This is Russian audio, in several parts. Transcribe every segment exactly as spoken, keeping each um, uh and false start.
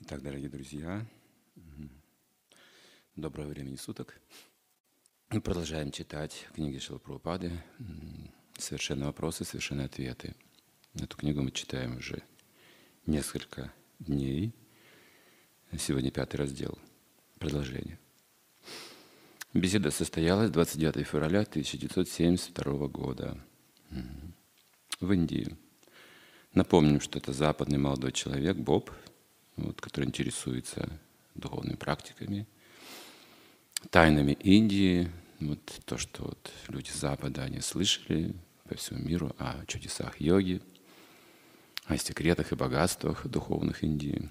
Итак, дорогие друзья, доброго времени суток. Мы продолжаем читать книги Шрилы Прабхупады «Совершенные вопросы, совершенные ответы». Эту книгу мы читаем уже несколько дней. Сегодня пятый раздел, продолжение. Беседа состоялась двадцать девятого февраля тысяча девятьсот семьдесят второго года в Индии. Напомним, что это западный молодой человек, Боб, вот, который интересуется духовными практиками, тайнами Индии, вот то, что вот люди с Запада, они слышали по всему миру о чудесах йоги, о секретах и богатствах духовных Индии.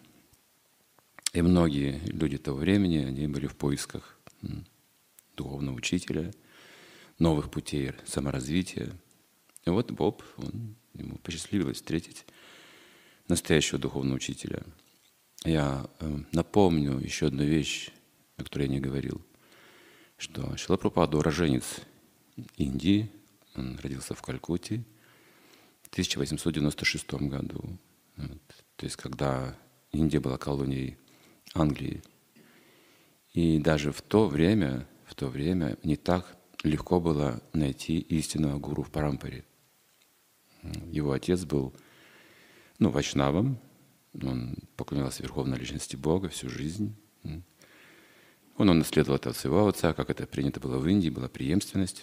И многие люди того времени, они были в поисках духовного учителя, новых путей саморазвития. И вот Боб, он, ему посчастливилось встретить настоящего духовного учителя. Я э, напомню еще одну вещь, о которой я не говорил, что Шрила Прабхупада уроженец Индии, он родился в Калькутте в тысяча восемьсот девяносто шестом году. Вот. То есть, когда Индия была колонией Англии. И даже в то время, в то время не так легко было найти истинного гуру в Парампаре. Его отец был ну, вайшнавом, он поклонялся Верховной Личности Бога всю жизнь. Он унаследовал от своего отца, как это принято было в Индии, была преемственность.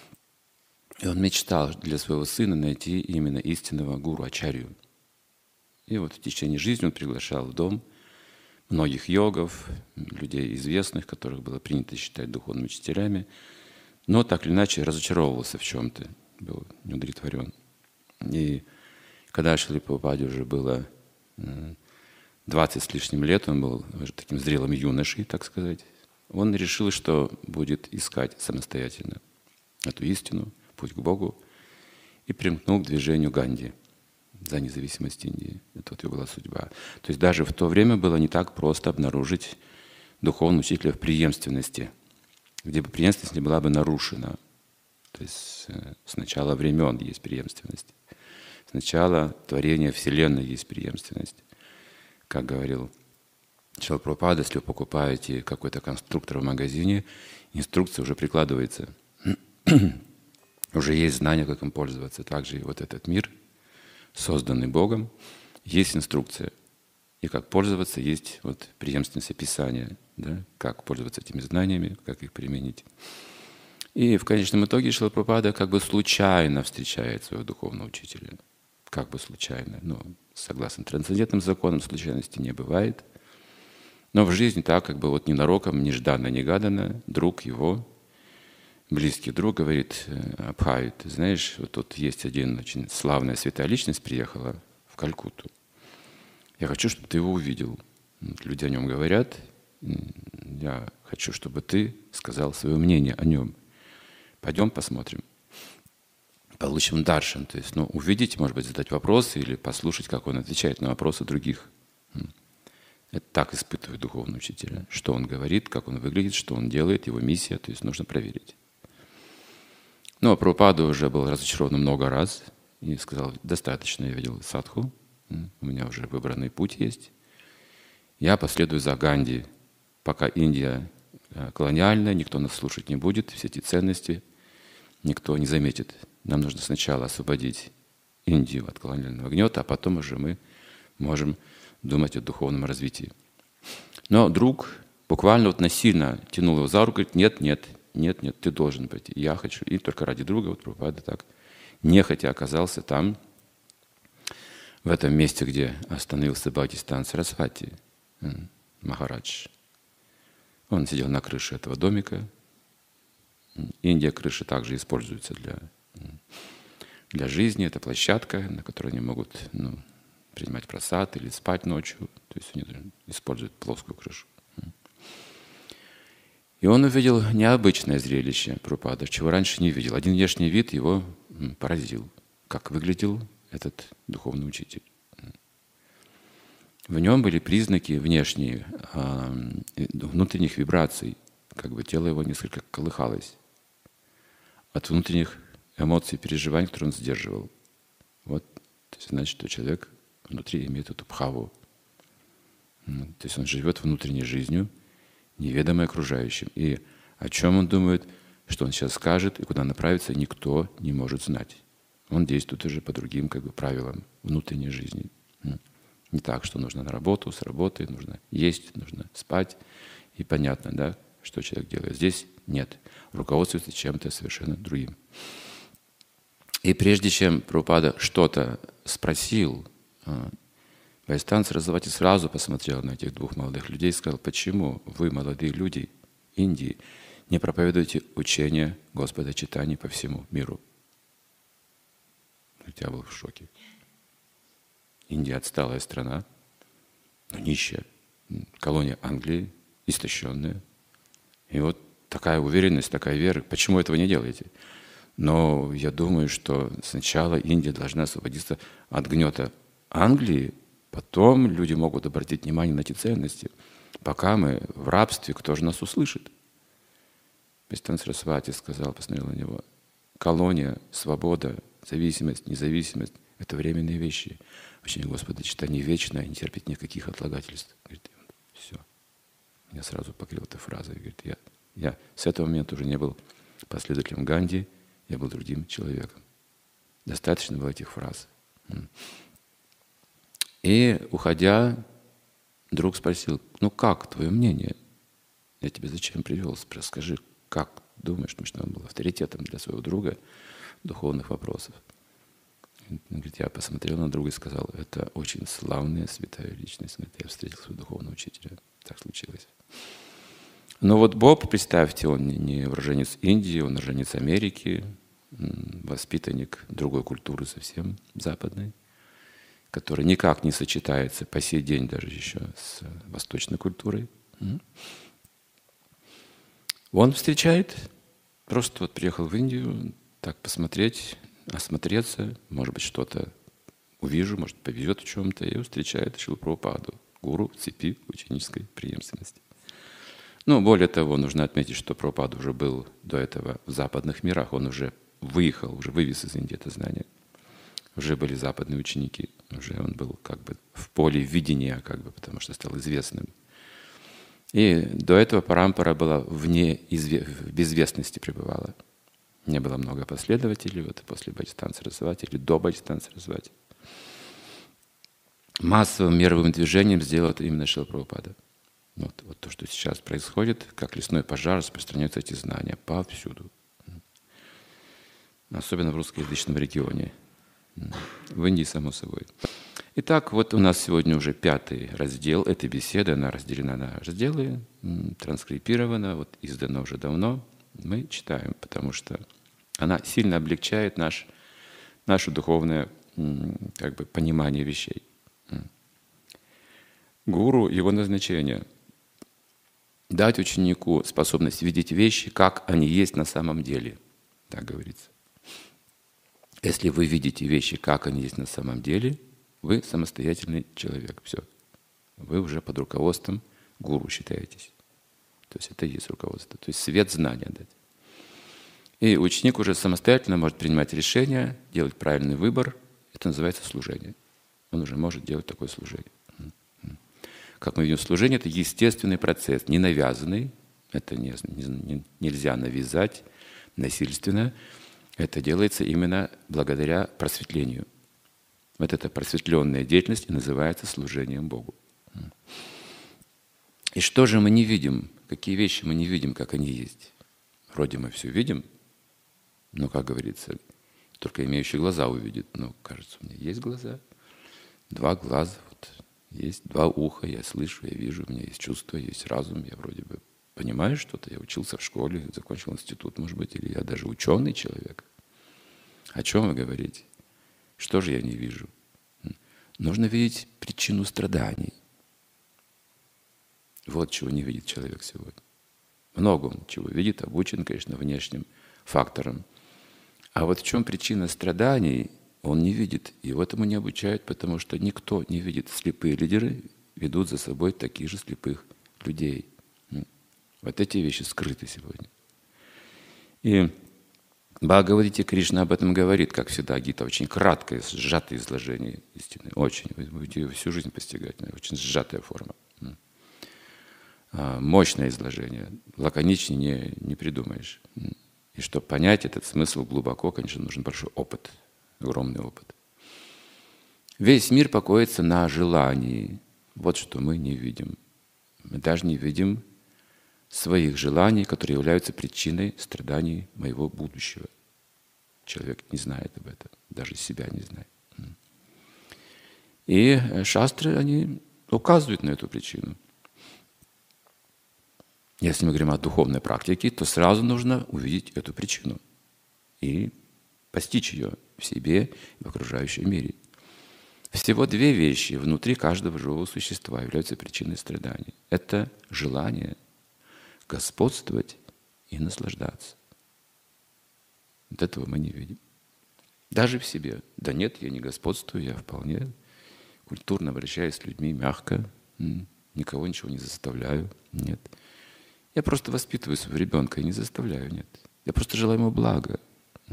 И он мечтал для своего сына найти именно истинного гуру, ачарью. И вот в течение жизни он приглашал в дом многих йогов, людей известных, которых было принято считать духовными учителями, но так или иначе разочаровывался в чем-то, был неудовлетворен. И когда Шриле Прабхупаде уже было двадцать с лишним лет, он был уже таким зрелым юношей, так сказать, он решил, что будет искать самостоятельно эту истину, путь к Богу, и примкнул к движению Ганди за независимость Индии. Это вот его была судьба. То есть даже в то время было не так просто обнаружить духовного учителя в преемственности, где бы преемственность не была бы нарушена. То есть с начала времен есть преемственность. С начала творения Вселенной есть преемственность. Как говорил Шрила Прабхупада, если вы покупаете какой-то конструктор в магазине, инструкция уже прикладывается. Уже есть знание, как им пользоваться. Также и вот этот мир, созданный Богом, есть инструкция. И как пользоваться, есть вот преемственность описания, да? Как пользоваться этими знаниями, как их применить. И в конечном итоге Шрила Прабхупада как бы случайно встречает своего духовного учителя. Как бы случайно. Ну, согласно трансцендентным законам, случайности не бывает. Но в жизни так, как бы вот ненароком, нежданно-негаданно, друг его, близкий друг, говорит: Абхай, ты знаешь, вот тут есть один очень славная святая личность приехала в Калькутту. Я хочу, чтобы ты его увидел. Вот люди о нем говорят. Я хочу, чтобы ты сказал свое мнение о нем. Пойдем посмотрим. Получим даршан, то есть ну, увидеть, может быть, задать вопросы или послушать, как он отвечает на вопросы других. Это так испытывает духовного учителя. Что он говорит, как он выглядит, что он делает, его миссия, то есть нужно проверить. Ну, а Прабхупада уже был разочарован много раз и сказал: достаточно, я видел садху, у меня уже выбранный путь есть. Я последую за Ганди, пока Индия колониальная, никто нас слушать не будет, все эти ценности никто не заметит. Нам нужно сначала освободить Индию от колониального гнета, а потом уже мы можем думать о духовном развитии. Но друг буквально вот насильно тянул его за руку, говорит: нет, нет, нет, нет, ты должен пойти, я хочу. И только ради друга вот Прабхупада так нехотя оказался там, в этом месте, где остановился Бхактисиданта Сарасвати Махарадж. Он сидел на крыше этого домика. Индия, крыша также используется для, для жизни. Это площадка, на которой они могут ну, принимать прасад или спать ночью. То есть они используют плоскую крышу. И он увидел необычное зрелище Прабхупады, чего раньше не видел. Один внешний вид его поразил. Как выглядел этот духовный учитель. В нем были признаки внешние, внутренних вибраций. Как бы тело его несколько колыхалось от внутренних эмоций, переживаний, которые он сдерживал. Вот, то есть, значит, что человек внутри имеет эту бхаву, То есть он живет внутренней жизнью, неведомой окружающим. И о чем он думает, что он сейчас скажет и куда направится, никто не может знать. Он действует уже по другим как бы, правилам внутренней жизни. Не так, что нужно на работу, с работы, нужно есть, нужно спать. И понятно, да, что человек делает. Здесь нет. Руководствуется чем-то совершенно другим. И прежде чем Прабхупада что-то спросил, Вайстан Сарасвати сразу посмотрел на этих двух молодых людей и сказал: почему вы, молодые люди Индии, не проповедуете учение Господа Чайтаньи по всему миру? Я был в шоке. Индия отсталая страна, но нищая, колония Англии, истощенная. И вот такая уверенность, такая вера. Почему этого не делаете? Но я думаю, что сначала Индия должна освободиться от гнета Англии, потом люди могут обратить внимание на эти ценности. Пока мы в рабстве, кто же нас услышит? Вайстан Сарасвати сказал, посмотрел на него: колония, свобода, зависимость, независимость — это временные вещи. Учение Господа Чайтаньи вечное, не терпит никаких отлагательств. Говорит, все. Меня сразу покрыл эта фраза. Говорит, я, я с этого момента уже не был последователем Ганди, я был другим человеком. Достаточно было этих фраз. И, уходя, друг спросил: ну как, твое мнение? Я тебя зачем привел? Скажи, как думаешь? Потому что он был авторитетом для своего друга духовных вопросов. Он говорит, я посмотрел на друга и сказал: это очень славная святая личность. Говорит, я встретил своего духовного учителя. Так случилось. Но вот Боб, представьте, он не уроженец Индии, он уроженец Америки, воспитанник другой культуры совсем западной, которая никак не сочетается по сей день даже еще с восточной культурой. Он встречает, просто вот приехал в Индию, так посмотреть, осмотреться, может быть, что-то увижу, может, повезет в чем-то, и встречает Шрилу Прабхупаду, гуру в цепи ученической преемственности. Ну, более того, нужно отметить, что Прабхупада уже был до этого в западных мирах, он уже выехал, уже вывез из Индии это знание. Уже были западные ученики, уже он был как бы в поле видения, как бы, потому что стал известным. И до этого парампара была вне изве... в безвестности пребывала. Не было много последователей, вот после Бхаджитан Сарасвати или до Бхаджитан Сарасвати. Массовым мировым движением сделал это именно Шрила Прабхупада. Вот, вот то, что сейчас происходит, как лесной пожар, распространяются эти знания повсюду. Особенно в русскоязычном регионе. В Индии, само собой. Итак, вот у нас сегодня уже пятый раздел этой беседы. Она разделена на разделы, транскрипирована, вот издана уже давно. Мы читаем, потому что она сильно облегчает наш, наше духовное как бы, понимание вещей. Гуру, его назначение — дать ученику способность видеть вещи, как они есть на самом деле. Так говорится. Если вы видите вещи, как они есть на самом деле, вы самостоятельный человек. Все. Вы уже под руководством гуру считаетесь. То есть это и есть руководство. То есть свет знания дать. И ученик уже самостоятельно может принимать решения, делать правильный выбор. Это называется служение. Он уже может делать такое служение. Как мы видим, служение — это естественный процесс, не навязанный. Это не, не, нельзя навязать насильственно. Это делается именно благодаря просветлению. Вот эта просветленная деятельность и называется служением Богу. И что же мы не видим? Какие вещи мы не видим, как они есть? Вроде мы все видим, но, как говорится, только имеющий глаза увидит. Но, кажется, у меня есть глаза, два глаза, вот, есть два уха, я слышу, я вижу, у меня есть чувства, есть разум, я вроде бы понимаю что-то, я учился в школе, закончил институт, может быть, или я даже ученый человек. О чем вы говорите? Что же я не вижу? Нужно видеть причину страданий. Вот чего не видит человек сегодня. Много он чего видит, обучен, конечно, внешним факторам. А вот в чем причина страданий, он не видит. Его этому не обучают, потому что никто не видит. Слепые лидеры ведут за собой таких же слепых людей. Вот эти вещи скрыты сегодня. И в Бхагавадгите Кришна об этом говорит, как всегда, Гита, очень краткое, сжатое изложение истины. Очень. Вы будете всю жизнь постигать. Очень сжатая форма. Мощное изложение. Лаконичнее не, не придумаешь. И чтобы понять этот смысл глубоко, конечно, нужен большой опыт, огромный опыт. Весь мир покоится на желании. Вот что мы не видим. Мы даже не видим своих желаний, которые являются причиной страданий моего будущего. Человек не знает об этом, даже себя не знает. И шастры, они указывают на эту причину. Если мы говорим о духовной практике, то сразу нужно увидеть эту причину и постичь ее в себе и в окружающем мире. Всего две вещи внутри каждого живого существа являются причиной страданий. Это желание господствовать и наслаждаться. Вот этого мы не видим. Даже в себе. Да нет, я не господствую, я вполне культурно обращаюсь с людьми, мягко, никого ничего не заставляю, нет. Я просто воспитываю своего ребенка и не заставляю, нет. Я просто желаю ему блага.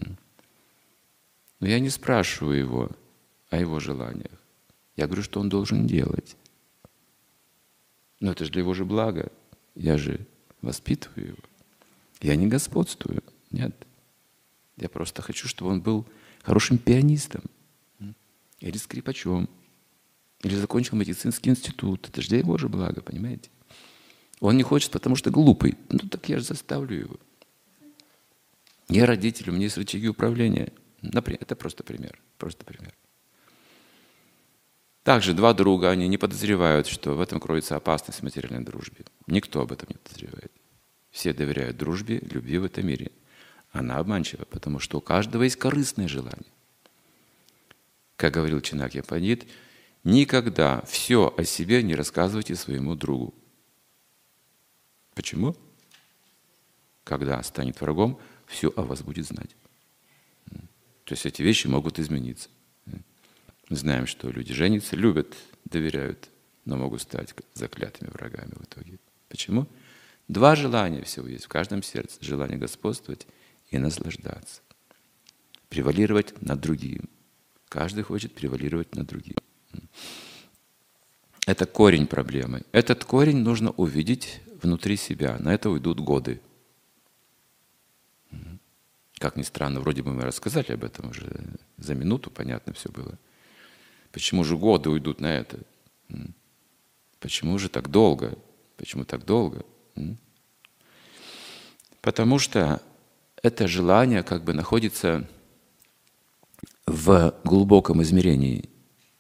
Но я не спрашиваю его о его желаниях. Я говорю, что он должен делать. Но это же для его же блага. Я же воспитываю его. Я не господствую, нет. Я просто хочу, чтобы он был хорошим пианистом или скрипачом, или закончил медицинский институт. Это же для его же блага, понимаете? Он не хочет, потому что глупый. Ну так я же заставлю его. Я родитель, у меня есть рычаги управления. Например, это просто пример. Просто пример. Также два друга, они не подозревают, что в этом кроется опасность в материальной дружбе. Никто об этом не подозревает. Все доверяют дружбе, любви в этом мире. Она обманчива, потому что у каждого есть корыстное желание. Как говорил Чинакья Пандит, никогда все о себе не рассказывайте своему другу. Почему? Когда станет врагом, все о вас будет знать. То есть эти вещи могут измениться. Мы знаем, что люди женятся, любят, доверяют, но могут стать заклятыми врагами в итоге. Почему? Два желания всего есть в каждом сердце. Желание господствовать и наслаждаться. Превалировать над другим. Каждый хочет превалировать над другим. Это корень проблемы. Этот корень нужно увидеть внутри себя. На это уйдут годы. Как ни странно, вроде бы мы рассказали об этом уже за минуту, понятно все было. Почему же годы уйдут на это? Почему же так долго? Почему так долго? Потому что это желание как бы находится в глубоком измерении.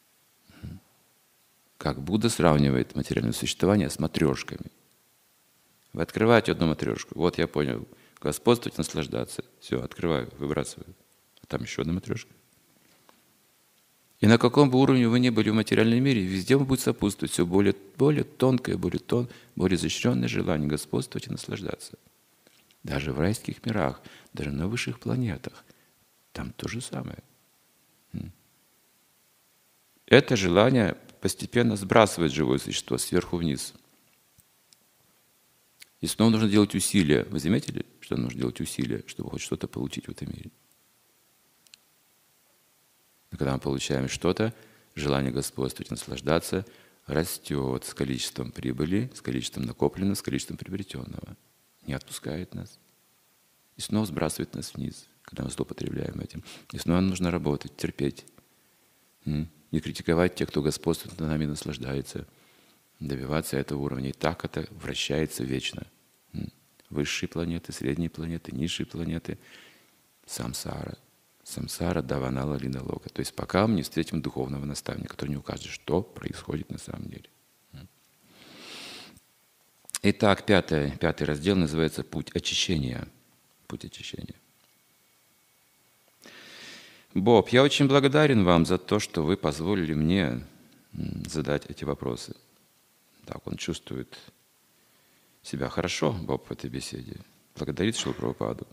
Как Будда сравнивает материальное существование с матрешками. Вы открываете одну матрешку. Вот я понял. Господствовать, наслаждаться. Все, открываю, выбрасываю. А там еще одна матрешка. И на каком бы уровне вы ни были в материальном мире, везде вам будет сопутствовать все более, более тонкое, более тон, более изощренное желание господствовать и наслаждаться. Даже в райских мирах, даже на высших планетах, там то же самое. Это желание постепенно сбрасывает живое существо сверху вниз. И снова нужно делать усилия. Вы заметили, что нужно делать усилия, чтобы хоть что-то получить в этом мире? И когда мы получаем что-то, желание господствовать, наслаждаться растет с количеством прибыли, с количеством накопленного, с количеством приобретенного. Не отпускает нас. И снова сбрасывает нас вниз, когда мы злоупотребляем этим. И снова нужно работать, терпеть. Не критиковать тех, кто господствует над нами и наслаждается. Добиваться этого уровня. И так это вращается вечно. Высшие планеты, средние планеты, низшие планеты. Самсара. Самсара даванала линалока. То есть пока мы не встретим духовного наставника, который не укажет, что происходит на самом деле. Итак, пятый, пятый раздел называется «Путь очищения». Путь очищения. Боб, я очень благодарен вам за то, что вы позволили мне задать эти вопросы. Так, он чувствует себя хорошо, Боб, в этой беседе. Благодарит Шрила Прабхупаду.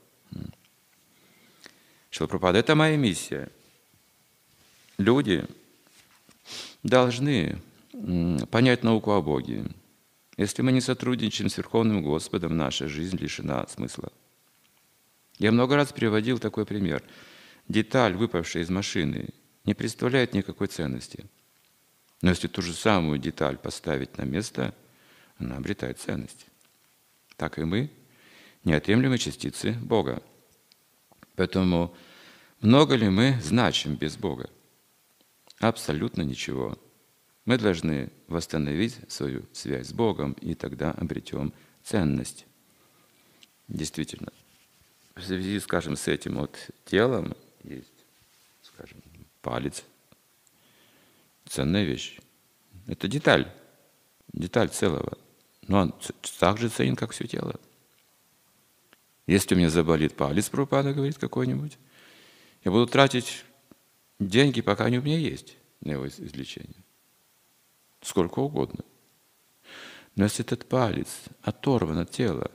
Шрила Прабхупада, это моя миссия. Люди должны понять науку о Боге. Если мы не сотрудничаем с Верховным Господом, наша жизнь лишена смысла. Я много раз приводил такой пример. Деталь, выпавшая из машины, не представляет никакой ценности. Но если ту же самую деталь поставить на место, она обретает ценность. Так и мы неотъемлемые частицы Бога. Поэтому много ли мы значим без Бога? Абсолютно ничего. Мы должны восстановить свою связь с Богом, и тогда обретем ценность. Действительно, в связи, скажем, с этим вот телом есть, скажем, палец. Ценная вещь. Это деталь. Деталь целого. Но он так же ценен, как все тело. Если у меня заболит палец, Прабхупада говорит, какой-нибудь, я буду тратить деньги, пока они у меня есть, на его излечение. Сколько угодно. Но если этот палец оторван от тела,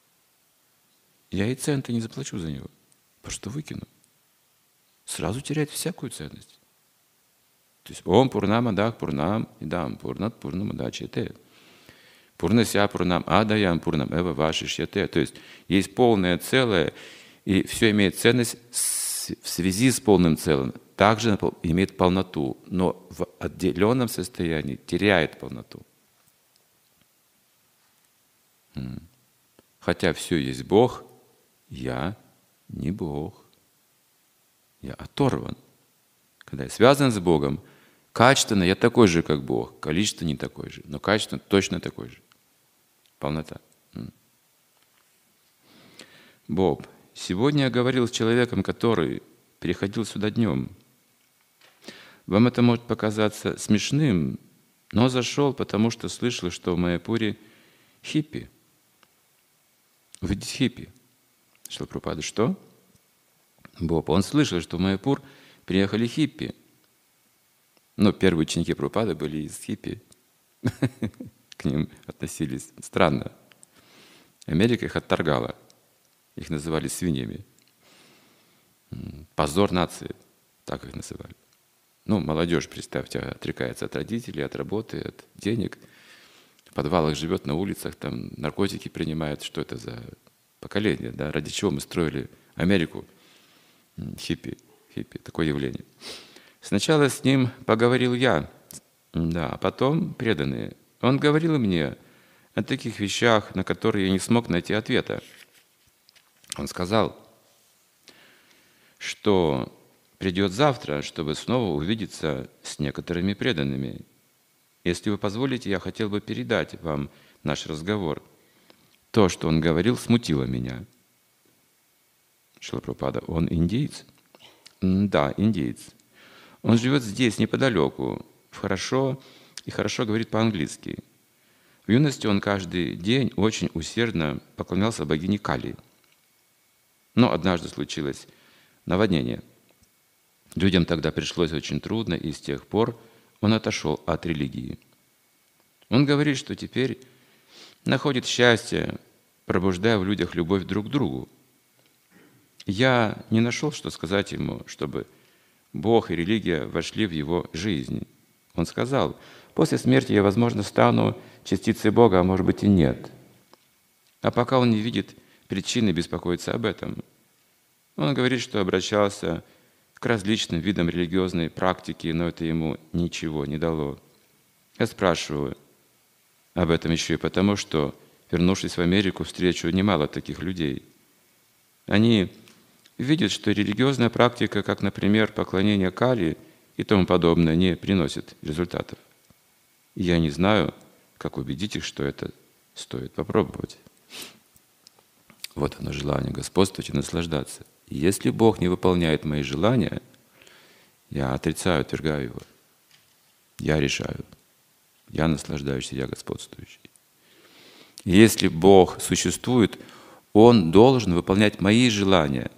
я и цента не заплачу за него, потому что выкину. Сразу теряет всякую ценность. То есть Ом Пурнам Адах Пурнам Идам Пурнат Пурнам Адачете. Пурнася Пурнам Адаям Пурнам Эва Вашишьяте. То есть есть полное целое, и все имеет ценность в связи с полным целым. Также имеет полноту, но в отделенном состоянии теряет полноту. Хотя все есть Бог, я не Бог. Я оторван. Когда я связан с Богом, качественно я такой же, как Бог. Количество не такое же, но качественно точно такой же. Полнота. Боб, сегодня я говорил с человеком, который приходил сюда днем. Вам это может показаться смешным, но зашел, потому что слышал, что в Майяпуре хиппи. Увидеть хиппи. Шрила Прабхупада, что? Боб, он слышал, что в Майяпур приехали хиппи. Ну, первые ученики Прабхупады были из хиппи. К ним относились странно. Америка их отторгала. Их называли свиньями. Позор нации. Так их называли. Ну, молодежь, представьте, отрекается от родителей, от работы, от денег. В подвалах живет, на улицах, там наркотики принимает. Что это за поколение? Да? Ради чего мы строили Америку? Хиппи. Хиппи. Такое явление. Сначала с ним поговорил я, да, а потом преданные. Он говорил мне о таких вещах, на которые я не смог найти ответа. Он сказал, что придет завтра, чтобы снова увидеться с некоторыми преданными. Если вы позволите, я хотел бы передать вам наш разговор. То, что он говорил, смутило меня. Шрила Прабхупада, он индиец? Да, индиец. Он живет здесь, неподалеку, хорошо и хорошо говорит по-английски. В юности он каждый день очень усердно поклонялся богине Кали. Но однажды случилось наводнение. Людям тогда пришлось очень трудно, и с тех пор он отошел от религии. Он говорит, что теперь находит счастье, пробуждая в людях любовь друг к другу. Я не нашел, что сказать ему, чтобы Бог и религия вошли в его жизнь. Он сказал, после смерти я, возможно, стану частицей Бога, а может быть и нет. А пока он не видит причины беспокоиться об этом. Он говорит, что обращался к различным видам религиозной практики, но это ему ничего не дало. Я спрашиваю об этом еще и потому, что, вернувшись в Америку, встречу немало таких людей. Они видят, что религиозная практика, как, например, поклонение Кали и тому подобное, не приносит результатов. И я не знаю, как убедить их, что это стоит попробовать. Вот оно, желание господствовать и наслаждаться. И если Бог не выполняет мои желания, я отрицаю, отвергаю его. Я решаю. Я наслаждающийся, я господствующий. И если Бог существует, Он должен выполнять мои желания.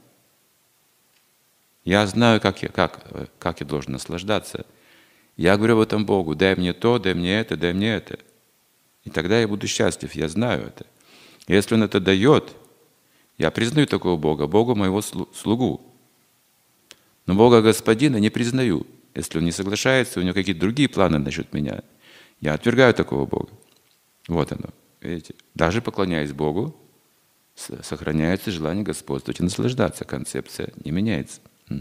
Я знаю, как я, как, как я должен наслаждаться. Я говорю об этом Богу, дай мне то, дай мне это, дай мне это. И тогда я буду счастлив, я знаю это. И если Он это дает, я признаю такого Бога, Бога моего слугу. Но Бога Господина не признаю. Если Он не соглашается, у Него какие-то другие планы насчет меня, я отвергаю такого Бога. Вот оно. Видите? Даже поклоняясь Богу, сохраняется желание господствовать и наслаждаться. Концепция не меняется.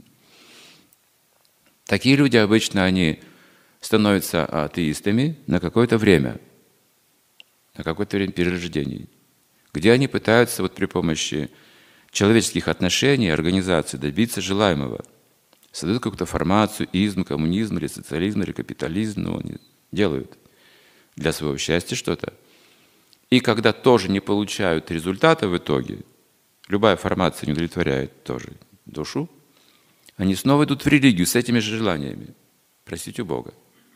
Такие люди обычно, они становятся атеистами на какое-то время. на какое-то время перерождений, где они пытаются вот при помощи человеческих отношений, организации добиться желаемого. Создают какую-то формацию, изм, коммунизм, или социализм, или капитализм, но они делают для своего счастья что-то. И когда тоже не получают результата в итоге, любая формация не удовлетворяет тоже душу, они снова идут в религию с этими же желаниями. Просить у Бога.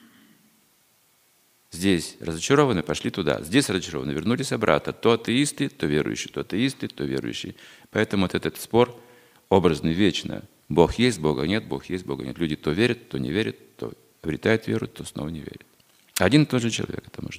Здесь разочарованы, пошли туда. Здесь разочарованы, вернулись обратно. То атеисты, то верующие, то атеисты, то верующие. Поэтому вот этот спор образный вечно. Бог есть, Бога нет, Бог есть, Бога нет. Люди то верят, то не верят, то обретают веру, то снова не верят. Один и тот же человек это может.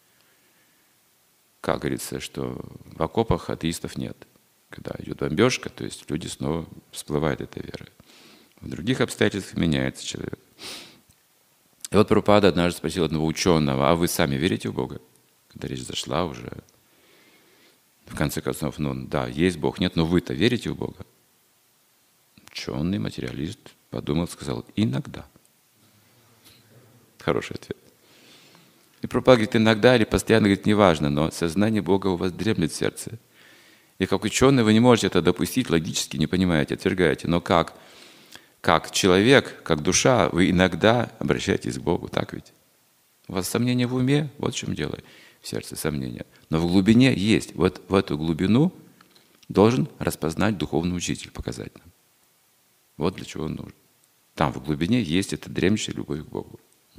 Как говорится, что в окопах атеистов нет. Когда идет бомбежка, то есть люди снова всплывает эта вера. В других обстоятельствах меняется человек. И вот Прабхупада однажды спросил одного ученого: а вы сами верите в Бога? Когда речь зашла уже, в конце концов, ну да, есть Бог, нет, но вы-то верите в Бога? Ученый, материалист подумал, сказал: иногда. Хороший ответ. И Прабхупада говорит: иногда или постоянно, говорит, неважно, но сознание Бога у вас дремлет в сердце. И как ученый вы не можете это допустить, логически не понимаете, отвергаете. Но как, как человек, как душа, вы иногда обращаетесь к Богу, так ведь? У вас сомнения в уме, вот в чем дело, в сердце сомнения. Но в глубине есть. Вот в эту глубину должен распознать духовный учитель, показать нам. Вот для чего он нужен. Там в глубине есть эта дремлющая любовь к Богу.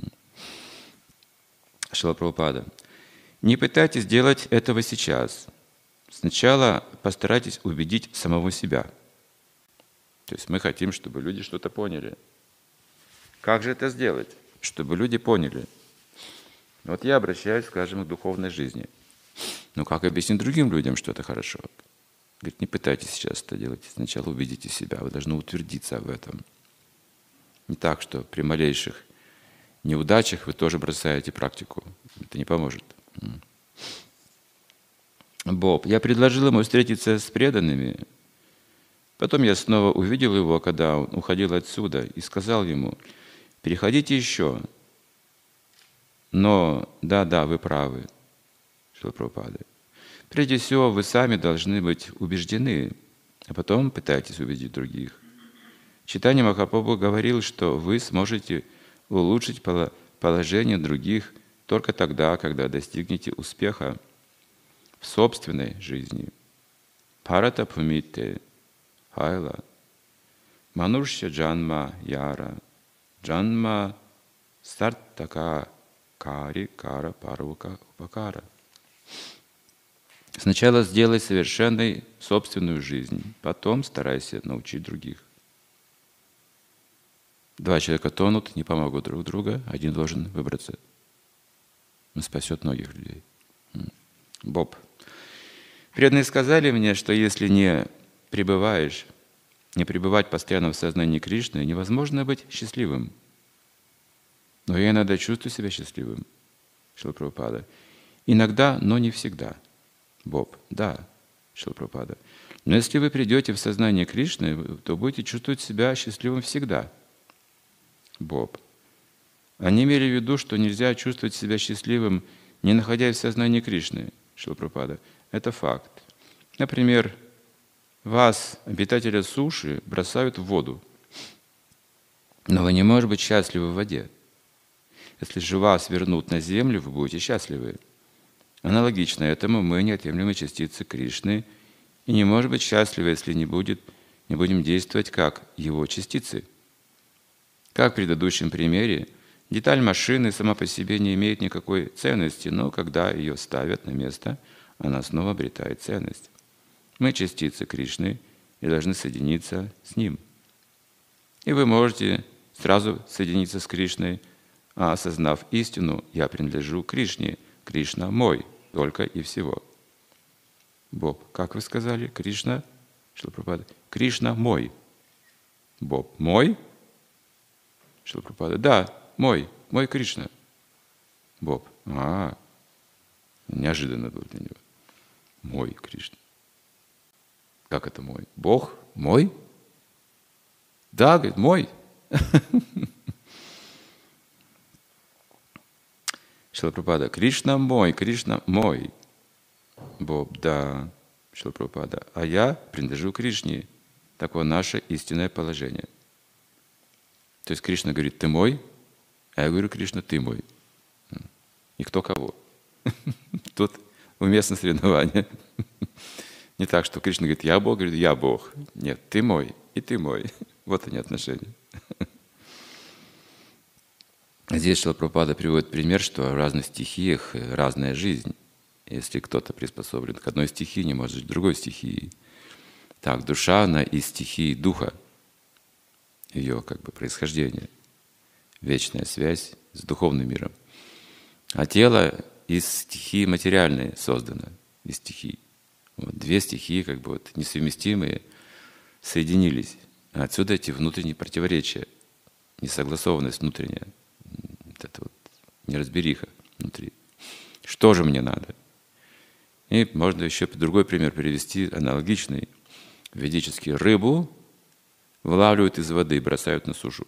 Шрила Прабхупада: не пытайтесь делать этого сейчас. Сначала постарайтесь убедить самого себя. То есть мы хотим, чтобы люди что-то поняли. Как же это сделать, чтобы люди поняли? Вот я обращаюсь, скажем, к духовной жизни. Но как объяснить другим людям, что это хорошо? Говорит: не пытайтесь сейчас это делать. Сначала убедите себя. Вы должны утвердиться в этом. Не так, что при малейших неудачах вы тоже бросаете практику. Это не поможет. Боб: я предложил ему встретиться с преданными. Потом я снова увидел его, когда он уходил отсюда, и сказал ему: переходите еще. Но, да-да, вы правы, Шрила Прабхупада. Прежде всего, вы сами должны быть убеждены, а потом пытайтесь убедить других. Чайтанья Махапрабху говорил, что вы сможете улучшить положение других только тогда, когда достигнете успеха в собственной жизни. Парата пумите хайла манушья джанма яра джанма сартака кари кара парвака упакара. Сначала сделай совершенной собственную жизнь, потом старайся научить других. Два человека тонут, не помогут друг другу, один должен выбраться. Он спасет многих людей. Боб: преданные сказали мне, что если не пребываешь, не пребывать постоянно в сознании Кришны, невозможно быть счастливым. Но я иногда чувствую себя счастливым, Шрила Прабхупада. Иногда, но не всегда. Боб: да, Шрила Прабхупада. Но если вы придете в сознание Кришны, то будете чувствовать себя счастливым всегда. Боб: они имели в виду, что нельзя чувствовать себя счастливым, не находясь в сознании Кришны, Шрила Прабхупада. Это факт. Например, вас, обитателя суши, бросают в воду, но вы не можете быть счастливы в воде. Если же вас вернут на землю, вы будете счастливы. Аналогично этому мы неотъемлемые частицы Кришны и не можем быть счастливы, если не, будет, не будем действовать как его частицы. Как в предыдущем примере, деталь машины сама по себе не имеет никакой ценности, но когда ее ставят на место, она снова обретает ценность. Мы частицы Кришны и должны соединиться с Ним. И вы можете сразу соединиться с Кришной, а осознав истину, я принадлежу Кришне, Кришна мой, только и всего. Боб: как вы сказали? Кришна? Шрила Прабхупада: Кришна мой. Боб: мой? Шрила Прабхупада: да, мой, мой Кришна. Боб: а, неожиданно было для него. Мой Кришна. Как это мой? Бог мой? Да, говорит, мой. Шрила Шрила Прабхупада, Кришна мой, Кришна мой. Боб, да, Шрила Прабхупада, а я принадлежу Кришне. Такое наше истинное положение. То есть Кришна говорит, ты мой, а я говорю, Кришна, ты мой. И кто кого. Тут уместно соревнование. Не так, что Кришна говорит, я Бог, говорит, я Бог. Нет, ты мой, и ты мой. Вот они отношения. Здесь Шрила Прабхупада приводит пример, что в разных стихиях разная жизнь. Если кто-то приспособлен к одной стихии, не может жить в другой стихии. Так, душа, она из стихии духа, ее как бы происхождение, вечная связь с духовным миром. А тело из стихии материальной создано, из стихий. Вот две стихии как бы вот несовместимые соединились. Отсюда эти внутренние противоречия, несогласованность внутренняя, вот это вот неразбериха внутри. Что же мне надо? И можно еще другой пример привести, аналогичный. Ведически рыбу вылавливают из воды и бросают на сушу.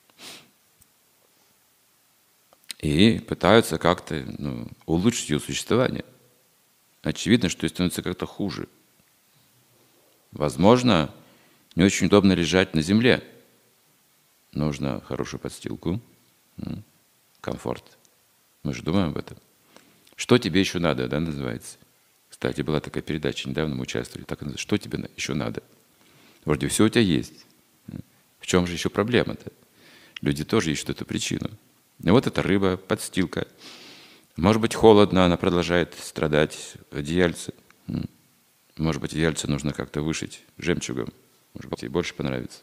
И пытаются как-то ну, улучшить ее существование. Очевидно, что ей становится как-то хуже. Возможно, не очень удобно лежать на земле. Нужно хорошую подстилку, комфорт. Мы же думаем об этом. Что тебе еще надо, да, называется? Кстати, была такая передача, недавно мы участвовали. Так и называется. Что тебе еще надо? Вроде все у тебя есть. В чем же еще проблема-то? Люди тоже ищут эту причину. И вот эта рыба, подстилка. Может быть, холодно, она продолжает страдать, одеяльце. Может быть, одеяльце нужно как-то вышить жемчугом. Может быть, ей больше понравится.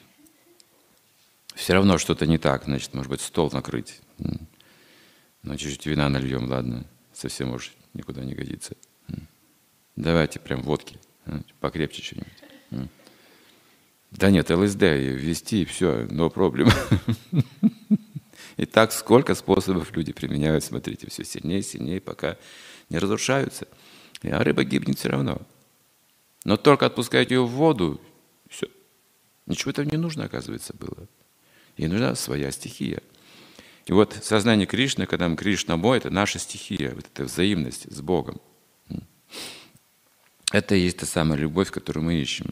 Все равно что-то не так, значит, может быть, стол накрыть. Ну, чуть-чуть вина нальем, ладно, совсем уж никуда не годится. Давайте прям водки, покрепче что-нибудь. Да нет, ЛСД ввести, и все, no problem. И так сколько способов люди применяют, смотрите, все сильнее и сильнее, пока не разрушаются. А рыба гибнет все равно. Но только отпускаете ее в воду, все. Ничего этого не нужно, оказывается, было. Ей нужна своя стихия. И вот сознание Кришны, когда мы Кришна мой, это наша стихия, вот эта взаимность с Богом. Это и есть та самая любовь, которую мы ищем.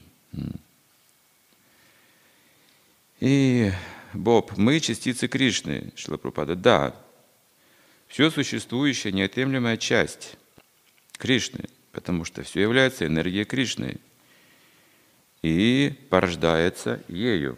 И, Боб, мы частицы Кришны, Шрила Прабхупада. Да, все существующее неотъемлемая часть Кришны, потому что все является энергией Кришны и порождается ею.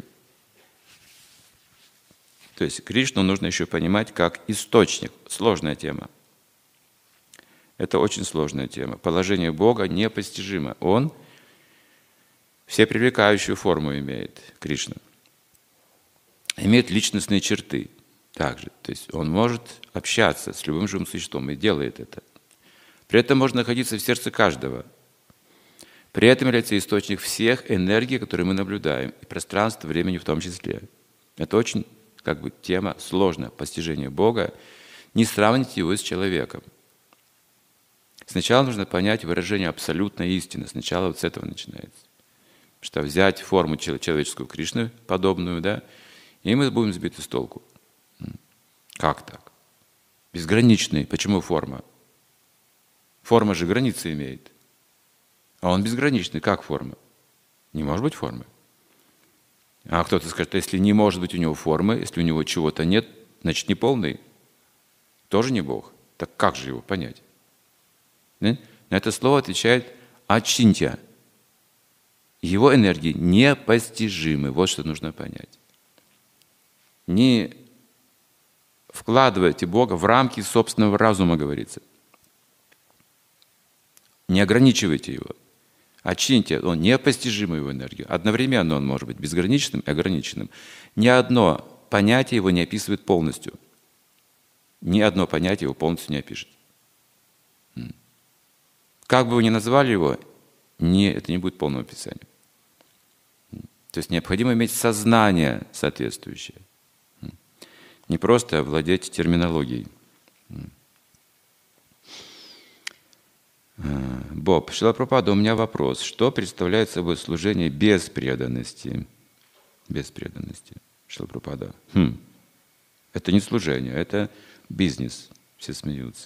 То есть Кришну нужно еще понимать как источник. Сложная тема. Это очень сложная тема. Положение Бога непостижимо. Он всепривлекающую форму имеет, Кришна. Имеет личностные черты также. То есть он может общаться с любым живым существом и делает это. При этом можно находиться в сердце каждого. При этом является источник всех энергий, которые мы наблюдаем. И пространства, времени в том числе. Это очень как бы тема сложная, постижение Бога. Не сравнить его с человеком. Сначала нужно понять выражение абсолютной истины. Сначала вот с этого начинается. Что взять форму человеческую Кришны, подобную, да, и мы будем сбиты с толку. Как так? Безграничный. Почему форма? Форма же границы имеет. А он безграничный. Как форма? Не может быть формы. А кто-то скажет, если не может быть у него формы, если у него чего-то нет, значит не полный. Тоже не Бог. Так как же его понять? Да? На это слово отвечает ачинтья. Его энергии непостижимы. Вот что нужно понять. Не вкладывайте Бога в рамки собственного разума, говорится. Не ограничивайте его. Ачиньте, он непостижимый его энергию. Одновременно он может быть безграничным и ограниченным. Ни одно понятие его не описывает полностью. Ни одно понятие его полностью не опишет. Как бы вы ни назвали его, не, это не будет полного описания. То есть необходимо иметь сознание соответствующее. Не просто владеть терминологией. Боб, Шрила Прабхупада, у меня вопрос. Что представляет собой служение без преданности? Без преданности. Шрила Прабхупада. Хм. Это не служение, это бизнес. Все смеются.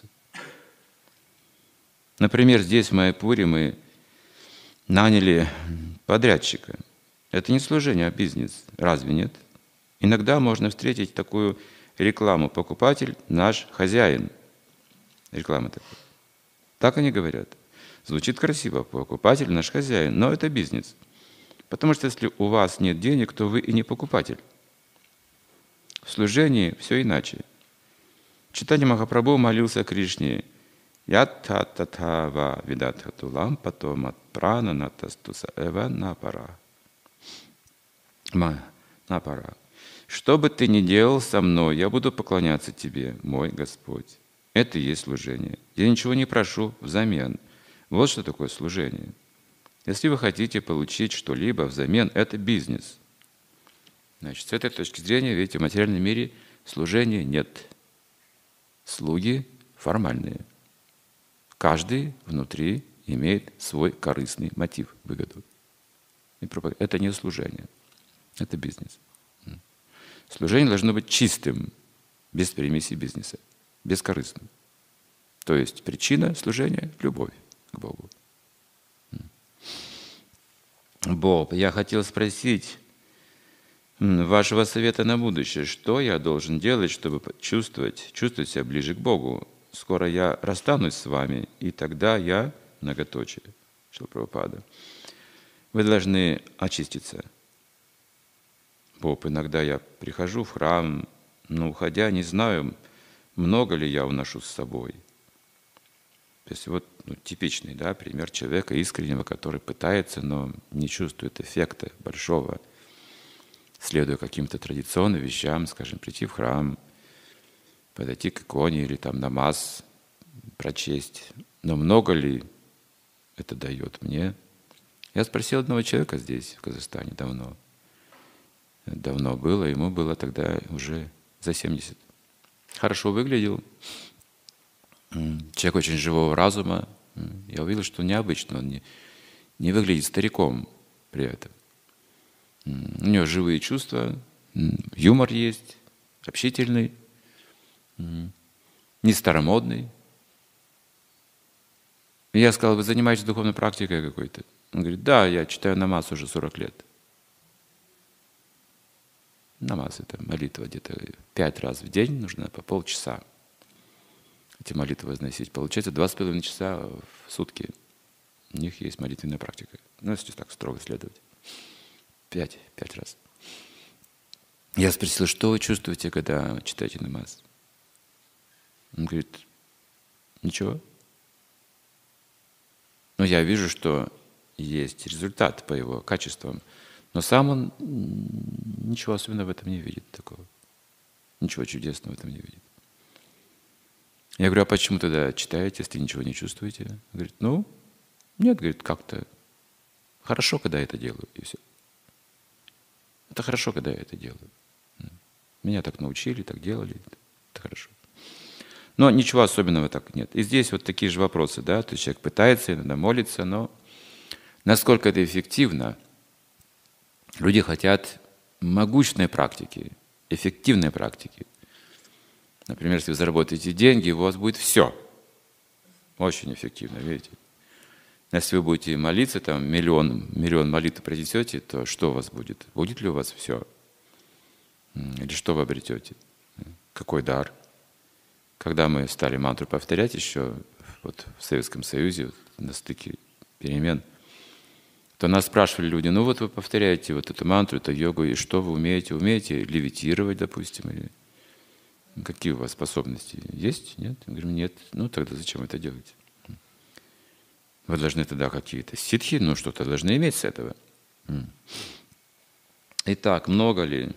Например, здесь, в Майяпуре, мы наняли подрядчика. Это не служение, а бизнес. Разве нет? Иногда можно встретить такую рекламу. Покупатель – наш хозяин. Реклама такая. Так они говорят. Звучит красиво. Покупатель – наш хозяин. Но это бизнес. Потому что если у вас нет денег, то вы и не покупатель. В служении все иначе. Чайтанья Махапрабху молился Кришне. Ятта татава видатхатулам потом от прана натастуса эва напара. Напара. Что бы ты ни делал со мной, я буду поклоняться тебе, мой Господь. Это и есть служение. Я ничего не прошу взамен. Вот что такое служение. Если вы хотите получить что-либо взамен, это бизнес. Значит, с этой точки зрения, видите, в материальном мире служения нет. Слуги формальные. Каждый внутри имеет свой корыстный мотив, выгоду. Это не служение, это бизнес. Служение должно быть чистым, без примеси бизнеса, бескорыстным. То есть причина служения – любовь к Богу. Боб, я хотел спросить вашего совета на будущее. Что я должен делать, чтобы чувствовать, чувствовать себя ближе к Богу? Скоро я расстанусь с вами, и тогда я, многоточие, Шрила Прабхупада, вы должны очиститься. Боб, иногда я прихожу в храм, но уходя, не знаю, много ли я уношу с собой. То есть вот ну, типичный да, пример человека искреннего, который пытается, но не чувствует эффекта большого, следуя каким-то традиционным вещам, скажем, прийти в храм, подойти к иконе или там намаз прочесть. Но много ли это дает мне? Я спросил одного человека здесь, в Казахстане, давно. Давно было, ему было тогда уже за семьдесят. Хорошо выглядел. Человек очень живого разума. Я увидел, что необычно. Он не, не выглядит стариком при этом. У него живые чувства, юмор есть, общительный, не старомодный. И я сказал, вы занимаетесь духовной практикой какой-то? Он говорит, да, я читаю намаз уже сорок лет. Намаз – это молитва где-то пять раз в день, нужно по полчаса эти молитвы возносить. Получается два с половиной часа в сутки. У них есть молитвенная практика. Ну, если так строго следовать. Пять, пять раз. Я спросил, что вы чувствуете, когда читаете намаз? Он говорит, ничего. Но я вижу, что есть результат по его качествам. Но сам он ничего особенного в этом не видит такого. Ничего чудесного в этом не видит. Я говорю, а почему тогда читаете, если ничего не чувствуете? Он говорит, ну, нет, говорит, как-то хорошо, когда я это делаю, и все. Это хорошо, когда я это делаю. Меня так научили, так делали, это хорошо. Но ничего особенного так нет. И здесь вот такие же вопросы, да, то есть человек пытается, иногда молится, но насколько это эффективно? Люди хотят могущественной практики, эффективной практики. Например, если вы заработаете деньги, у вас будет все. Очень эффективно, видите? Если вы будете молиться, там миллион, миллион молитв произнесете, то что у вас будет? Будет ли у вас все? Или что вы обретете? Какой дар? Когда мы стали мантру повторять еще вот в Советском Союзе, вот, на стыке перемен, то нас спрашивали люди, ну вот вы повторяете вот эту мантру, эту йогу, и что вы умеете? Умеете левитировать, допустим, или какие у вас способности? Есть? Нет? Я говорю, нет. Ну тогда зачем это делать? Вы должны тогда какие-то ситхи, ну что-то должны иметь с этого. Итак, много ли?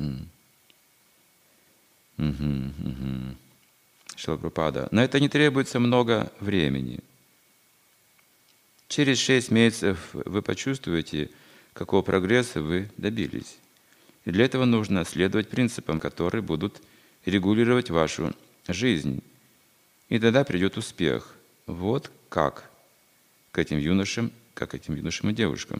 Угу, угу. Шрила Прабхупада. На это не требуется много времени. Через шесть месяцев вы почувствуете, какого прогресса вы добились. И для этого нужно следовать принципам, которые будут регулировать вашу жизнь. И тогда придет успех. Вот как к этим юношам, как к этим юношам и девушкам.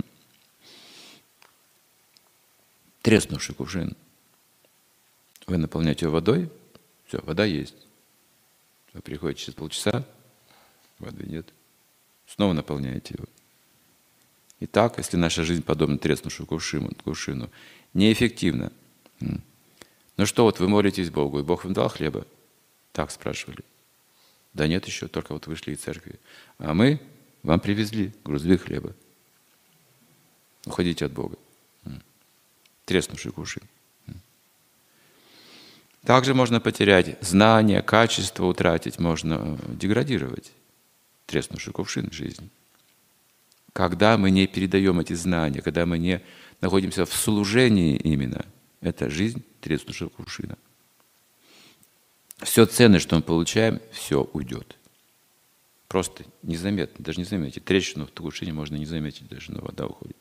Треснувший кувшин. Вы наполняете его водой, все, вода есть. Вы приходите через полчаса, воды нет. Снова наполняете его. Итак, если наша жизнь подобна треснувшему кувшину, кувшину неэффективна. Ну что, вот вы молитесь Богу, и Бог вам дал хлеба? Так спрашивали. Да нет еще, только вот вышли из церкви. А мы вам привезли грузовик хлеба. Уходите от Бога. Треснувший кувшин. Также можно потерять знания, качество утратить, можно деградировать. Треснувший кувшин в жизни. Когда мы не передаем эти знания, когда мы не находимся в служении именно, это жизнь треснувшего кувшина. Все ценное, что мы получаем, все уйдет. Просто незаметно, даже не заметить. Трещину в кувшине можно не заметить, даже но вода уходит.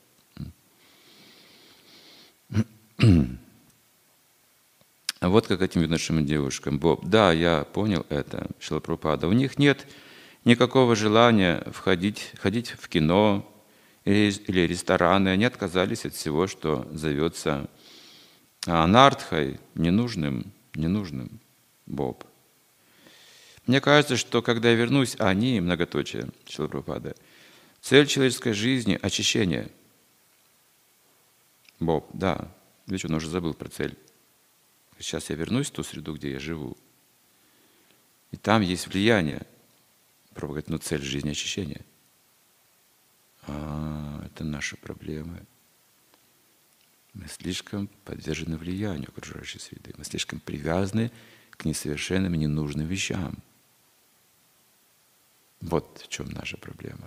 А вот как этим юношам и девушкам. Боб, да, я понял это, Шрила Прабхупада. У них нет никакого желания входить, ходить в кино или, или рестораны. Они отказались от всего, что зовется анартхой, ненужным, ненужным, Боб. Мне кажется, что когда я вернусь, они, многоточие, Шрила Прабхупада, цель человеческой жизни – очищение. Боб, да, ведь он уже забыл про цель. Сейчас я вернусь в ту среду, где я живу. И там есть влияние. Прабхупада говорит, ну цель жизни – очищение. А, это наша проблема. Мы слишком подвержены влиянию окружающей среды. Мы слишком привязаны к несовершенным и ненужным вещам. Вот в чем наша проблема.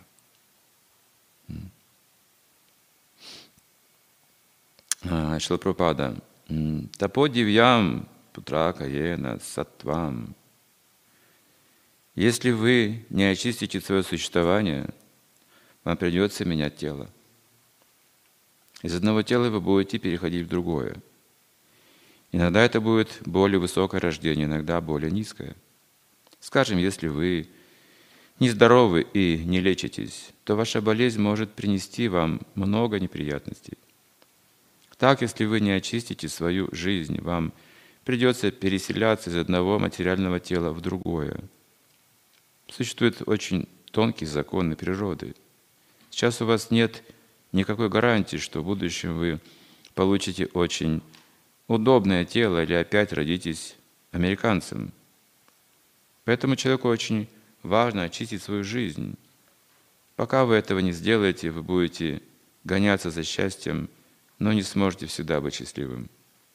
Шрила Прабхупада. Тапо дивьям путрака ена саттвам. Если вы не очистите свое существование, вам придется менять тело. Из одного тела вы будете переходить в другое. Иногда это будет более высокое рождение, иногда более низкое. Скажем, если вы нездоровы и не лечитесь, то ваша болезнь может принести вам много неприятностей. Так, если вы не очистите свою жизнь, вам придется переселяться из одного материального тела в другое. Существуют очень тонкие законы природы. Сейчас у вас нет никакой гарантии, что в будущем вы получите очень удобное тело или опять родитесь американцем. Поэтому человеку очень важно очистить свою жизнь. Пока вы этого не сделаете, вы будете гоняться за счастьем, но не сможете всегда быть счастливым.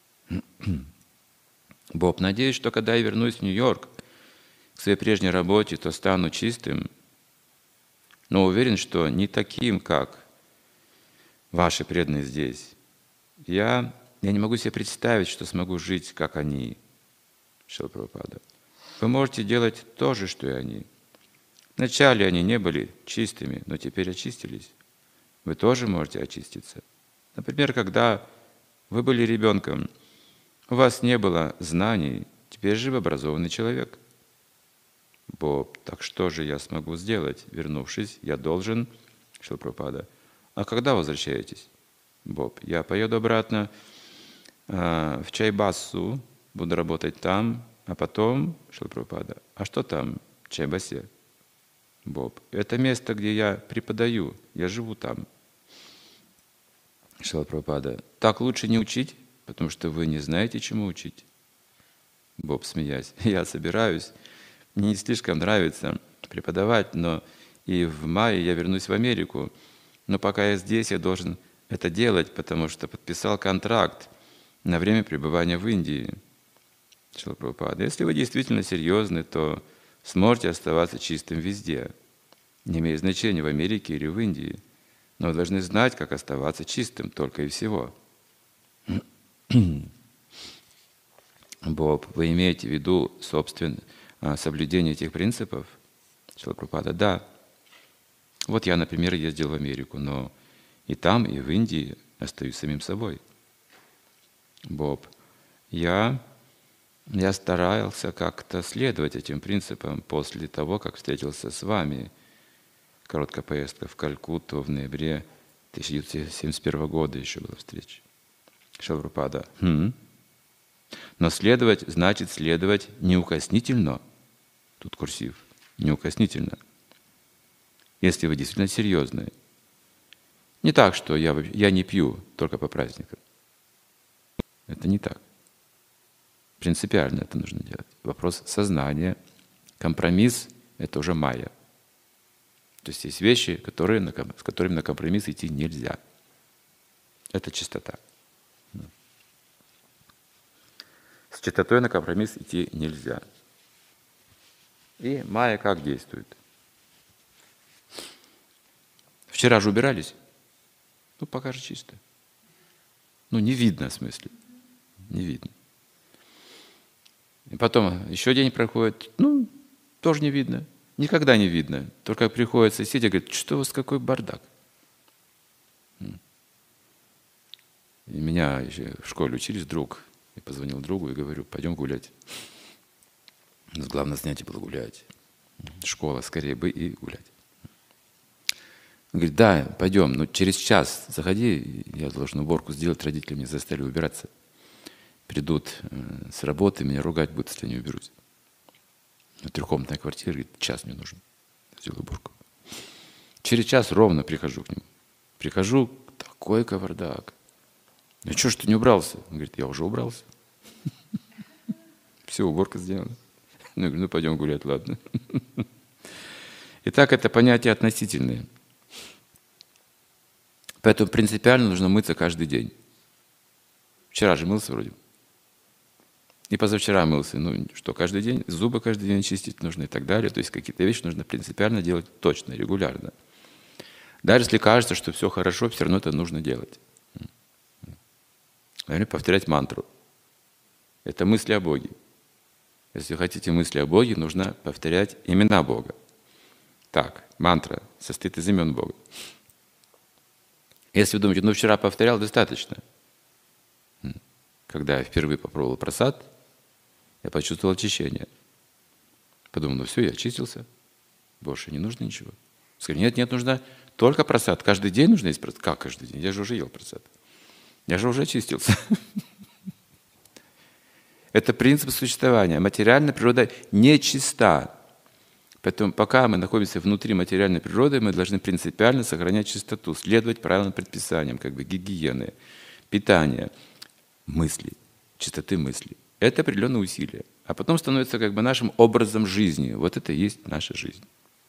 Боб, надеюсь, что когда я вернусь в Нью-Йорк к своей прежней работе, то стану чистым, но уверен, что не таким, как ваши преданные здесь. Я, я не могу себе представить, что смогу жить, как они, Шрила Прабхупада. Вы можете делать то же, что и они. Вначале они не были чистыми, но теперь очистились. Вы тоже можете очиститься. Например, когда вы были ребенком, у вас не было знаний, теперь же вы образованный человек. Боб, так что же я смогу сделать? Вернувшись, я должен, Шрила Прабхупада. А когда возвращаетесь? Боб, я поеду обратно э, в Чайбассу, буду работать там, а потом, Шрила Прабхупада, а что там в Чайбасе? Боб, это место, где я преподаю, я живу там. Шрила Прабхупада, так лучше не учить, потому что вы не знаете, чему учить. Боб, смеясь, я собираюсь, мне не слишком нравится преподавать, но и в мае я вернусь в Америку. Но пока я здесь, я должен это делать, потому что подписал контракт на время пребывания в Индии. Шрила Прабхупада, если вы действительно серьезны, то сможете оставаться чистым везде. Не имеет значения, в Америке или в Индии. Но вы должны знать, как оставаться чистым, только и всего. Боб, вы имеете в виду собственное соблюдение этих принципов? Шрила Прабхупада, да. Вот я, например, ездил в Америку, но и там, и в Индии остаюсь самим собой. Боб, я, я старался как-то следовать этим принципам после того, как встретился с вами. Короткая поездка в Калькутту в ноябре тысяча девятьсот семьдесят первого года еще была встреча. Шрила Прабхупада, хм. Но следовать значит следовать неукоснительно. тут курсив, неукоснительно. Если вы действительно серьезные. Не так, что я, я не пью только по праздникам. Это не так. Принципиально это нужно делать. Вопрос сознания. Компромисс – это уже майя. То есть есть вещи, которые, с которыми на компромисс идти нельзя. Это чистота. С чистотой на компромисс идти нельзя. И майя как действует? Вчера же убирались? Ну, пока же чисто. Ну, не видно, в смысле. Не видно. И потом еще день проходит, ну, тоже не видно. Никогда не видно. Только приходят соседи и говорят, что у вас какой бардак. И меня еще в школе учились, друг. Я позвонил другу и говорю, пойдем гулять. Главное занятие было гулять. Школа, скорее бы и гулять. Он говорит, да, пойдем, но через час заходи, я должен уборку сделать, родители меня заставили убираться. Придут с работы, меня ругать будут, если я не уберусь. Трехкомнатная квартира, говорит, час мне нужен. Сделаю уборку. Через час ровно прихожу к нему. Прихожу, такой кавардак. Ну что ж ты не убрался? Он говорит, я уже убрался. Все, уборка сделана. Ну, я говорю, ну пойдем гулять, ладно. Итак, это понятия относительные. Поэтому принципиально нужно мыться каждый день. Вчера же мылся вроде. И позавчера мылся. Ну что, каждый день? Зубы каждый день чистить нужно и так далее. То есть какие-то вещи нужно принципиально делать точно, регулярно. Даже если кажется, что все хорошо, все равно это нужно делать. Например, повторять мантру. Это мысли о Боге. Если хотите мысли о Боге, нужно повторять имена Бога. Так, мантра состоит из имен Бога. Если вы думаете, ну вчера повторял, достаточно. Когда я впервые попробовал прасад, я почувствовал очищение. Подумал, ну все, я очистился. Больше не нужно ничего. Сказали, нет, нет, нужно только прасад. Каждый день нужно есть прасад. Как каждый день? Я же уже ел прасад. Я же уже очистился. Это принцип существования. Материальная природа нечиста. Поэтому пока мы находимся внутри материальной природы, мы должны принципиально сохранять чистоту, следовать правильным предписаниям, как бы гигиены, питания, мысли, чистоты мысли. Это определенное усилие. А потом становится как бы нашим образом жизни. Вот это и есть наша жизнь.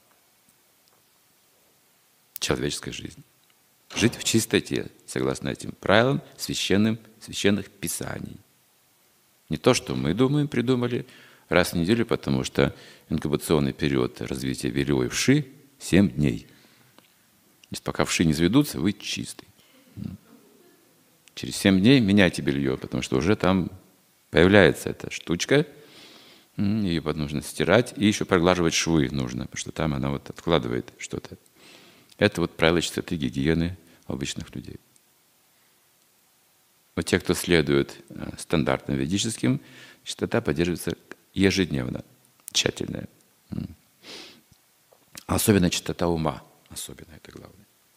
Человеческая жизнь. Жить в чистоте, согласно этим правилам священным, священных писаний. Не то, что мы думаем, придумали раз в неделю, потому что инкубационный период развития бельевой вши – семь дней. Если пока вши не заведутся, вы чистый. Через семь дней меняйте белье, потому что уже там появляется эта штучка, ее нужно стирать, и еще проглаживать швы нужно, потому что там она вот откладывает что-то. Это вот правило чистоты, гигиены обычных людей. Вот те, кто следует стандартам ведическим, чистота поддерживается ежедневно, тщательная. Особенно чистота ума. Особенно это главное.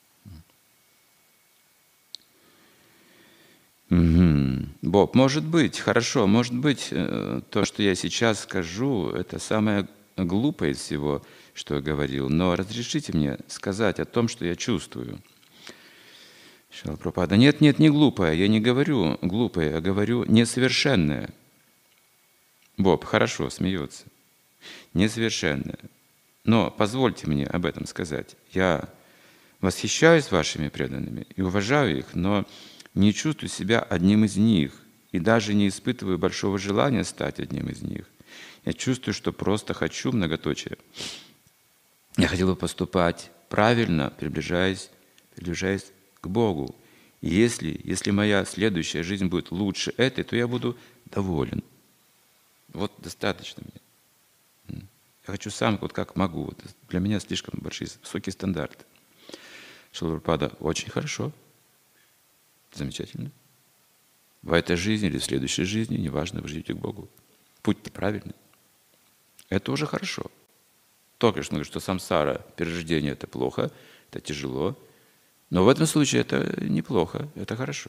Угу. Боб, может быть, хорошо, может быть, то, что я сейчас скажу, это самое глупое из всего, что я говорил, но разрешите мне сказать о том, что я чувствую. Шрила Прабхупада, нет, нет, не глупое, я не говорю глупое, я говорю несовершенное. Боб, хорошо, смеется. Несовершенное. Но позвольте мне об этом сказать. Я восхищаюсь вашими преданными и уважаю их, но не чувствую себя одним из них и даже не испытываю большого желания стать одним из них. Я чувствую, что просто хочу, многоточие. Я хотел бы поступать правильно, приближаясь, приближаясь к Богу. И если, если моя следующая жизнь будет лучше этой, то я буду доволен. Вот достаточно мне. Я хочу сам, вот как могу. Вот для меня слишком большие, высокие стандарты. Шрила Прабхупада, очень хорошо. Замечательно. В этой жизни или в следующей жизни, неважно, вы живете к Богу. Путь-то правильный. Это уже хорошо. Только что, что самсара, перерождение – это плохо, это тяжело. Но в этом случае это неплохо, это хорошо.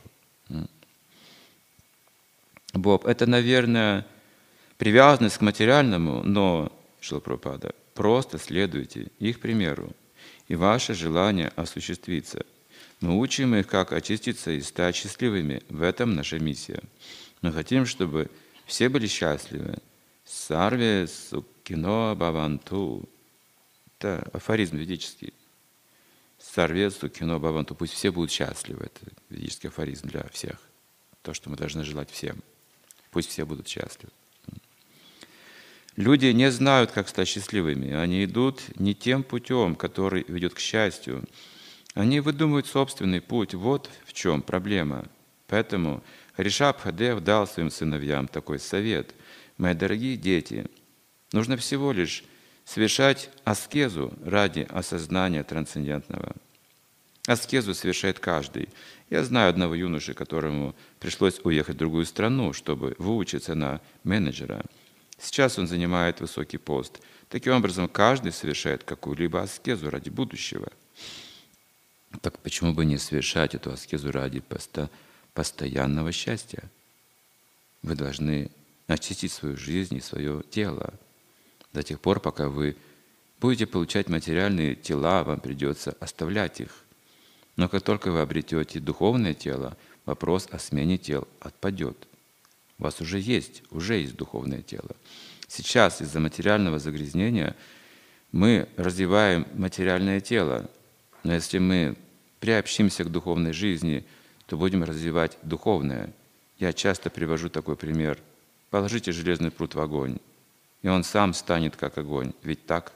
Боб, это, наверное, привязанность к материальному, но Шрила Прабхупада, просто следуйте их примеру, и ваше желание осуществится. Мы учим их, как очиститься и стать счастливыми. В этом наша миссия. Мы хотим, чтобы все были счастливы. Сарве сукино баванту. Это афоризм ведический. Сарве сукино баванту. Пусть все будут счастливы. Это ведический афоризм для всех. То, что мы должны желать всем. Пусть все будут счастливы. Люди не знают, как стать счастливыми. Они идут не тем путем, который ведет к счастью. Они выдумывают собственный путь. Вот в чем проблема. Поэтому Ришабхадев дал своим сыновьям такой совет. Мои дорогие дети, нужно всего лишь совершать аскезу ради осознания трансцендентного. Аскезу совершает каждый. Я знаю одного юноши, которому пришлось уехать в другую страну, чтобы выучиться на менеджера. Сейчас он занимает высокий пост. Таким образом, каждый совершает какую-либо аскезу ради будущего. Так почему бы не совершать эту аскезу ради посто- постоянного счастья? Вы должны очистить свою жизнь и свое тело. До тех пор, пока вы будете получать материальные тела, вам придется оставлять их. Но как только вы обретете духовное тело, вопрос о смене тел отпадет. У вас уже есть, уже есть духовное тело. Сейчас из-за материального загрязнения мы развиваем материальное тело. Но если мы приобщимся к духовной жизни, то будем развивать духовное. Я часто привожу такой пример. Положите железный пруд в огонь, и он сам станет как огонь. Ведь так?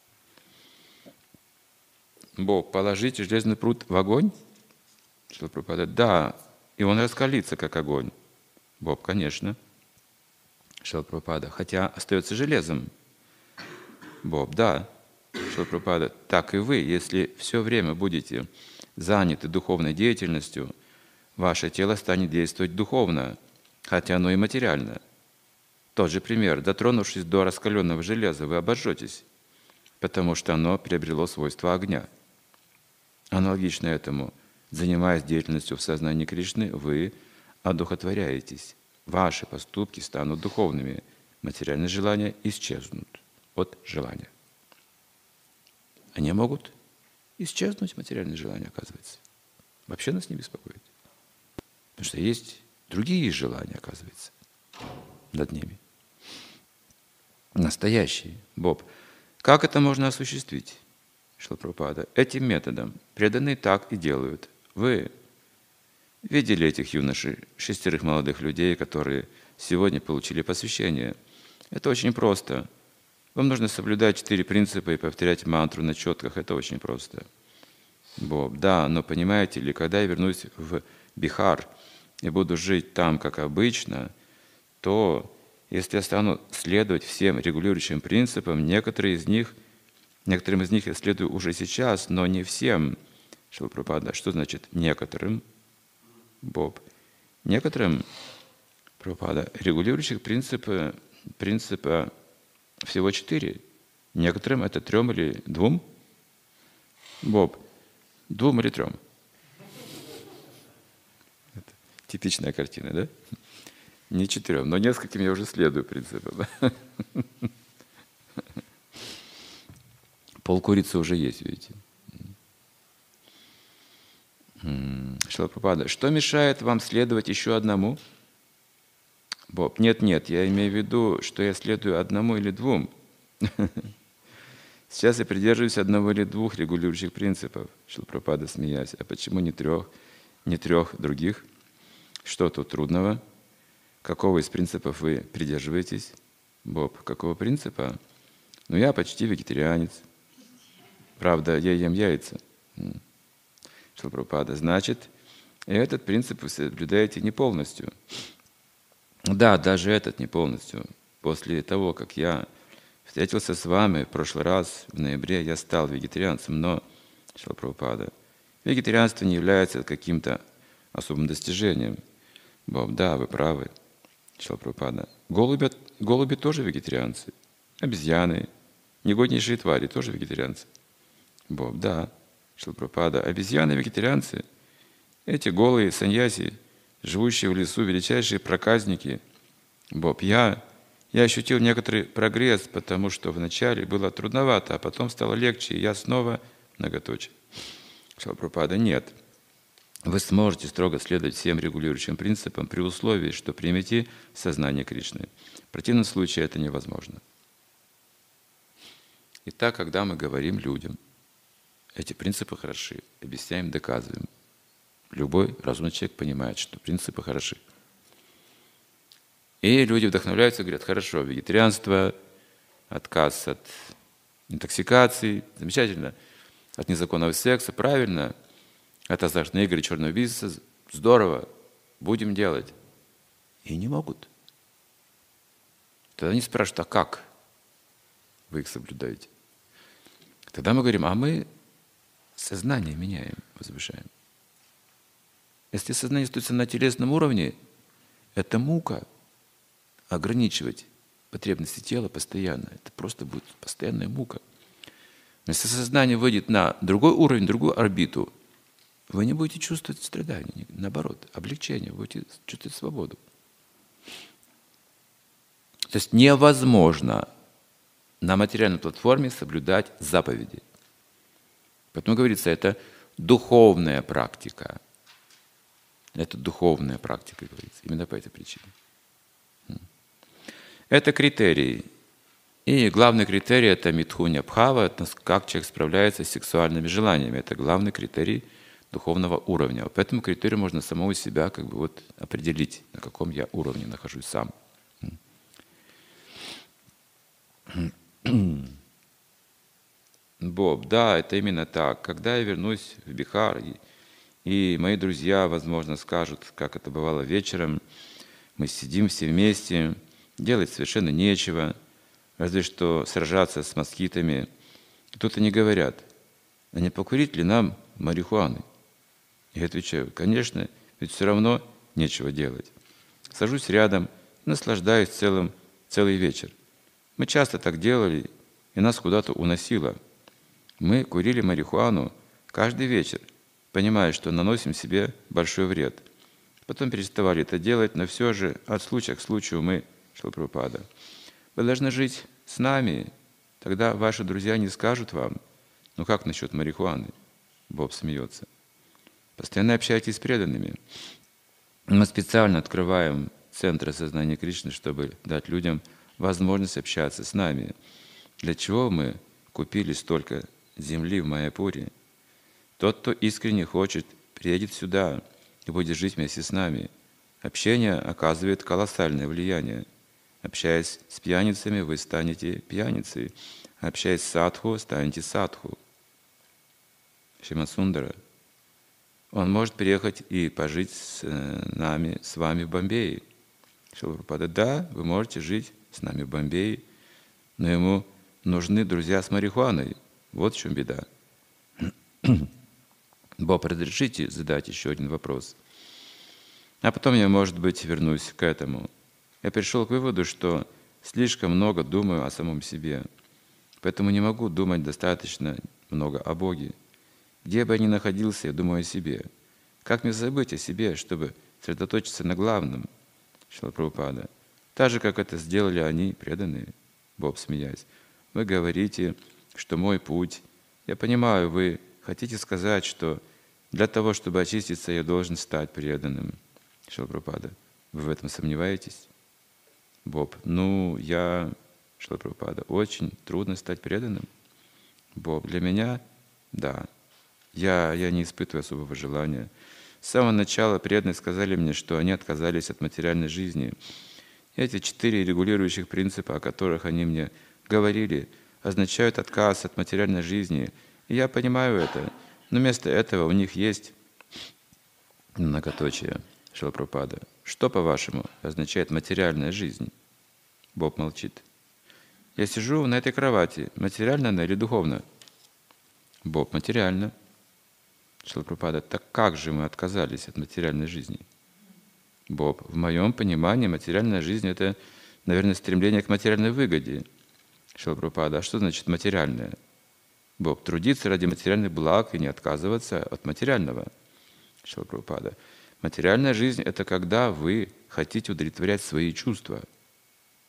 Бог, положите железный пруд в огонь? Шрила Прабхупада, да, и он раскалится как огонь. Бог, конечно. Шрила Прабхупада, хотя остается железом. Бог, да. Шрила Прабхупада, так и вы, если все время будете заняты духовной деятельностью, ваше тело станет действовать духовно, хотя оно и материально. Тот же пример. Дотронувшись до раскаленного железа, вы обожжетесь, потому что оно приобрело свойства огня. Аналогично этому, занимаясь деятельностью в сознании Кришны, вы одухотворяетесь. Ваши поступки станут духовными. Материальные желания исчезнут от желания. Они могут исчезнуть, материальные желания, оказывается. Вообще нас не беспокоит. Потому что есть другие желания, оказывается, над ними. Настоящие. Боб, как это можно осуществить? Шрила Прабхупада, этим методом. Преданные так и делают. Вы видели этих юношей, шестерых молодых людей, которые сегодня получили посвящение. Это очень просто. Вам нужно соблюдать четыре принципа и повторять мантру на четках. Это очень просто. Боб, да, но понимаете ли, когда я вернусь в Бихар и буду жить там, как обычно, то если я стану следовать всем регулирующим принципам, некоторые из них, некоторым из них я следую уже сейчас, но не всем. Шрила Прабхупада, что значит некоторым? Боб. Некоторым, Прабхупада, регулирующих принципы, принципа всего четыре. Некоторым это трем или двум. Боб. Двум или трем. Это типичная картина, да? Не четырем, но нескольким я уже следую принципам. Полкурицы уже есть, видите. Шрила Прабхупада, что мешает вам следовать еще одному? Боб, нет, нет, я имею в виду, что я следую одному или двум. Сейчас я придерживаюсь одного или двух регулирующих принципов. Шрила Прабхупада, смеясь, а почему не трех, не трех других? Что тут трудного? Какого из принципов вы придерживаетесь? Боб, какого принципа? Ну, я почти вегетарианец. Правда, я ем яйца. Шрила Прабхупада, значит, и этот принцип вы соблюдаете не полностью. Да, даже этот не полностью. После того, как я встретился с вами в прошлый раз, в ноябре, я стал вегетарианцем, но, Шрила Прабхупада, вегетарианство не является каким-то особым достижением. Боб, да, вы правы. Шрила Прабхупада, голуби, голуби тоже вегетарианцы, обезьяны, негоднейшие твари тоже вегетарианцы. Боб, да. Шрила Прабхупада, обезьяны вегетарианцы, эти голые саньяси, живущие в лесу, величайшие проказники. Боб, я, Я ощутил некоторый прогресс, потому что вначале было трудновато, а потом стало легче, и я снова многоточие. Шрила Прабхупада: нет. Вы сможете строго следовать всем регулирующим принципам при условии, что примете сознание Кришны. В противном случае это невозможно. Итак, когда мы говорим людям, эти принципы хороши, объясняем, доказываем, любой разумный человек понимает, что принципы хороши. И люди вдохновляются и говорят: хорошо, вегетарианство, отказ от интоксикации, замечательно, от незаконного секса, правильно, от азартных игр и черного бизнеса, здорово, будем делать. И не могут. Тогда они спрашивают: а как вы их соблюдаете? Тогда мы говорим: а мы сознание меняем, возвышаем. Если сознание остается на телесном уровне, это мука ограничивать потребности тела постоянно. Это просто будет постоянная мука. Но если сознание выйдет на другой уровень, другую орбиту, вы не будете чувствовать страдания, наоборот, облегчение, вы будете чувствовать свободу. То есть невозможно на материальной платформе соблюдать заповеди. Поэтому говорится, это духовная практика. Это духовная практика, говорится, именно по этой причине. Это критерии. И главный критерий – это митхуня бхава, это как человек справляется с сексуальными желаниями. Это главный критерий духовного уровня. По этому критерию можно самого себя как бы вот определить, на каком я уровне нахожусь сам. Боб, да, это именно так. Когда я вернусь в Бихар, и, и мои друзья, возможно, скажут, как это бывало вечером, мы сидим все вместе, делать совершенно нечего, разве что сражаться с москитами. И тут они говорят: а не покурить ли нам марихуаны? Я отвечаю: конечно, ведь все равно нечего делать. Сажусь рядом, наслаждаюсь целым, целый вечер. Мы часто так делали, и нас куда-то уносило. Мы курили марихуану каждый вечер, понимая, что наносим себе большой вред. Потом переставали это делать, но все же от случая к случаю мы, Шрила Прабхупада, вы должны жить с нами, тогда ваши друзья не скажут вам: ну как насчет марихуаны? Боб смеется. Постоянно общайтесь с преданными. Мы специально открываем центры сознания Кришны, чтобы дать людям возможность общаться с нами. Для чего мы купили столько земли в Майяпуре? Тот, кто искренне хочет, приедет сюда и будет жить вместе с нами. Общение оказывает колоссальное влияние. Общаясь с пьяницами, вы станете пьяницей. Общаясь с садху, станете садху. Шримад Сундара. Он может приехать и пожить с нами, с вами в Бомбее. Шрила Прабхупада: да, вы можете жить с нами в Бомбее, но ему нужны друзья с марихуаной. Вот в чем беда. Боб, разрешите задать еще один вопрос? А потом я, может быть, вернусь к этому. Я пришел к выводу, что слишком много думаю о самом себе, поэтому не могу думать достаточно много о Боге. Где бы я ни находился, я думаю о себе. Как мне забыть о себе, чтобы сосредоточиться на главном? Шрила Прабхупада. Так же, как это сделали они, преданные. Боб, смеясь. Вы говорите, что мой путь. Я понимаю, вы хотите сказать, что для того, чтобы очиститься, я должен стать преданным. Шрила Прабхупада. Вы в этом сомневаетесь? Боб. Ну, я... Шрила Прабхупада. Очень трудно стать преданным. Боб. Для меня? Да. Я, я не испытываю особого желания. С самого начала преданные сказали мне, что они отказались от материальной жизни. Эти четыре регулирующих принципа, о которых они мне говорили, означают отказ от материальной жизни. И я понимаю это. Но вместо этого у них есть многоточие. Шрила Прабхупада. Что, по-вашему, означает материальная жизнь? Боб молчит. Я сижу на этой кровати. Материально она или духовно? Боб. Материально. Шрила Прабхупада. Так как же мы отказались от материальной жизни? Боб. В моем понимании материальная жизнь – это, наверное, стремление к материальной выгоде. Шрила Прабхупада. А что значит материальное? Боб. Трудиться ради материальных благ и не отказываться от материального. Шрила Прабхупада. Материальная жизнь – это когда вы хотите удовлетворять свои чувства.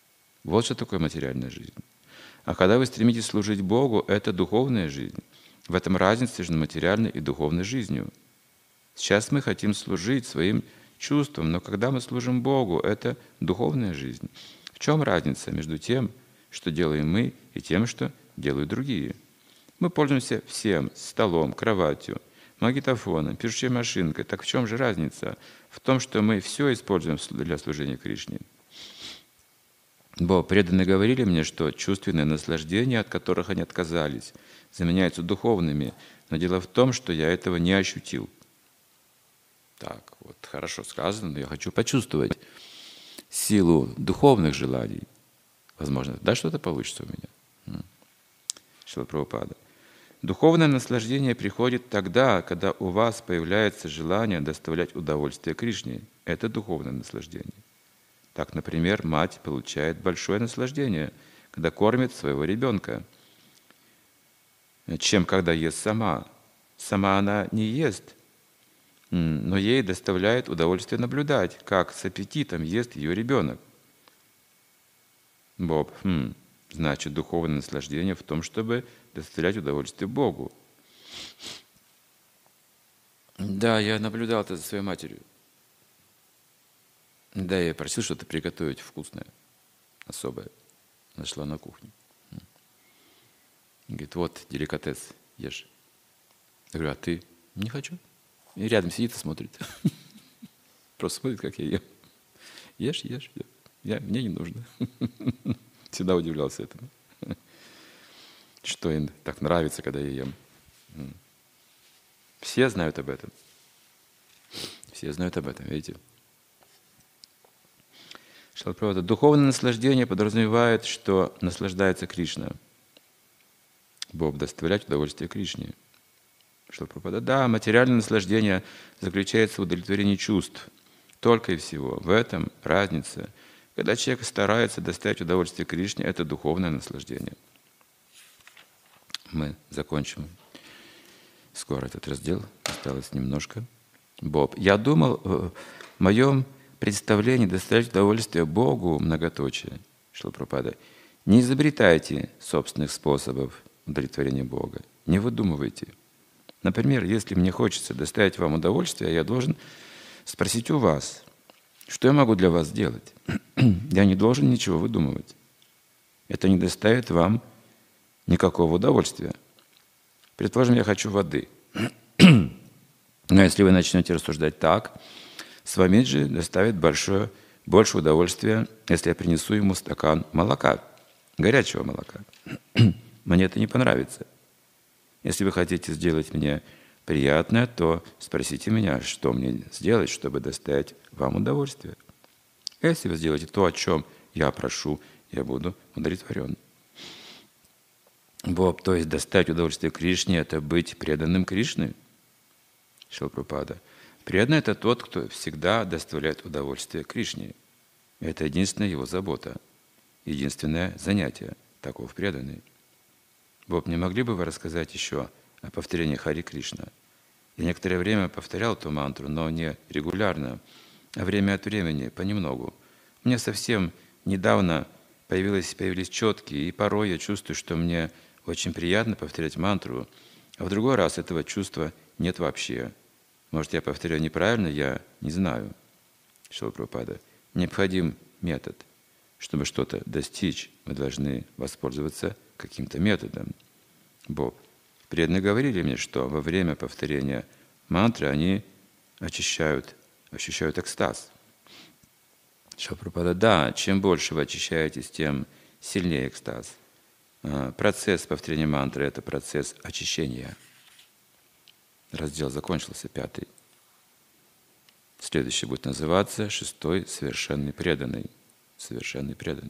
Вот что такое материальная жизнь. А когда вы стремитесь служить Богу, это духовная жизнь. В этом разница между материальной и духовной жизнью. Сейчас мы хотим служить своим чувствам, но когда мы служим Богу, это духовная жизнь. В чем разница между тем, что делаем мы, и тем, что делают другие? Мы пользуемся всем: столом, кроватью, магнитофоном, пишущей машинкой. Так в чем же разница? В том, что мы все используем для служения Кришне. Бо преданные говорили мне, что чувственные наслаждения, от которых они отказались, заменяются духовными. Но дело в том, что я этого не ощутил. Так, вот хорошо сказано, но я хочу почувствовать силу духовных желаний. Возможно, да, что-то получится у меня. Шрила Прабхупада. Духовное наслаждение приходит тогда, когда у вас появляется желание доставлять удовольствие Кришне. Это духовное наслаждение. Так, например, мать получает большое наслаждение, когда кормит своего ребенка, чем когда ест сама. Сама она не ест, но ей доставляет удовольствие наблюдать, как с аппетитом ест ее ребенок. Боб, хм, значит, духовное наслаждение в том, чтобы доставлять удовольствие Богу. Да, я наблюдал это за своей матерью. Да, я просил что-то приготовить вкусное, особое. Нашла на кухне. Говорит, вот деликатес, ешь. Я говорю, а ты? Не хочу. И рядом сидит и смотрит. Просто смотрит, как я ем. Ешь, ешь. Я, мне не нужно. Всегда удивлялся этому. Что им так нравится, когда я ем. Все знают об этом. Все знают об этом, видите? Шрила Прабхупада. Духовное наслаждение подразумевает, что наслаждается Кришна. Бог доставлять удовольствие Кришне. Шрила Прабхупада. Да, материальное наслаждение заключается в удовлетворении чувств. Только и всего. В этом разница. Когда человек старается доставить удовольствие Кришне, это духовное наслаждение. Мы закончим скоро этот раздел. Осталось немножко. Боб. Я думал, в моем представлении доставить удовольствие Богу, многоточие, Шрила Прабхупада, не изобретайте собственных способов удовлетворения Бога. Не выдумывайте. Например, если мне хочется доставить вам удовольствие, я должен спросить у вас, что я могу для вас сделать. Я не должен ничего выдумывать. Это не доставит вам никакого удовольствия. Предположим, я хочу воды. Но если вы начнете рассуждать так, Свамиджи доставит большое, больше удовольствия, если я принесу ему стакан молока, горячего молока. Мне это не понравится. Если вы хотите сделать мне приятное, то спросите меня, что мне сделать, чтобы доставить вам удовольствие. Если вы сделаете то, о чем я прошу, я буду удовлетворен. Боб, то есть доставить удовольствие Кришне – это быть преданным Кришне? Шрила Прабхупада. Преданный – это тот, кто всегда доставляет удовольствие Кришне. Это единственная его забота, единственное занятие. Таков преданный. Боб, не могли бы вы рассказать еще о повторении Хари Кришна? Я некоторое время повторял эту мантру, но не регулярно, а время от времени, понемногу. Мне совсем недавно появились, появились четкие, и порой я чувствую, что мне очень приятно повторять мантру, а в другой раз этого чувства нет вообще. Может, я повторяю неправильно, я не знаю. Шрила Прабхупада. Необходим метод. Чтобы что-то достичь, мы должны воспользоваться каким-то методом. Боб. Преданные говорили мне, что во время повторения мантры они очищают, ощущают экстаз. Шрила Прабхупада. Да, чем больше вы очищаетесь, тем сильнее экстаз. Процесс повторения мантры – это процесс очищения. Раздел закончился, пятый. Следующий будет называться шестой совершенный преданный. Совершенный преданный.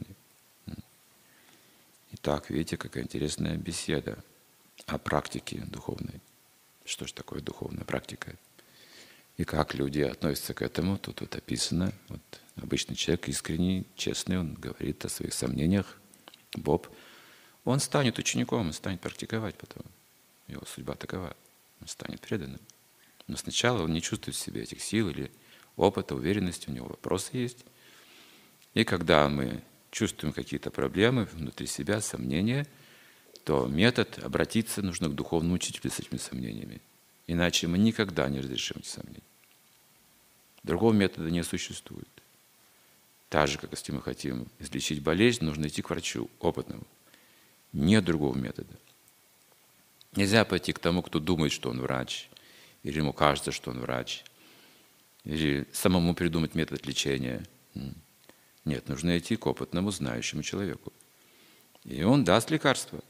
Итак, видите, какая интересная беседа о практике духовной. Что же такое духовная практика? И как люди относятся к этому, тут вот описано. Вот обычный человек искренний, честный, он говорит о своих сомнениях. Боб, он станет учеником, он станет практиковать потом. Его судьба такова. Он станет преданным. Но сначала он не чувствует в себе этих сил или опыта, уверенности, у него вопросы есть. И когда мы чувствуем какие-то проблемы внутри себя, сомнения, то метод обратиться нужно к духовному учителю с этими сомнениями. Иначе мы никогда не разрешим эти сомнения. Другого метода не существует. Так же, как если мы хотим излечить болезнь, нужно идти к врачу опытному. Нет другого метода. Нельзя пойти к тому, кто думает, что он врач, или ему кажется, что он врач, или самому придумать метод лечения. Нет, нужно идти к опытному, знающему человеку. И он даст лекарство.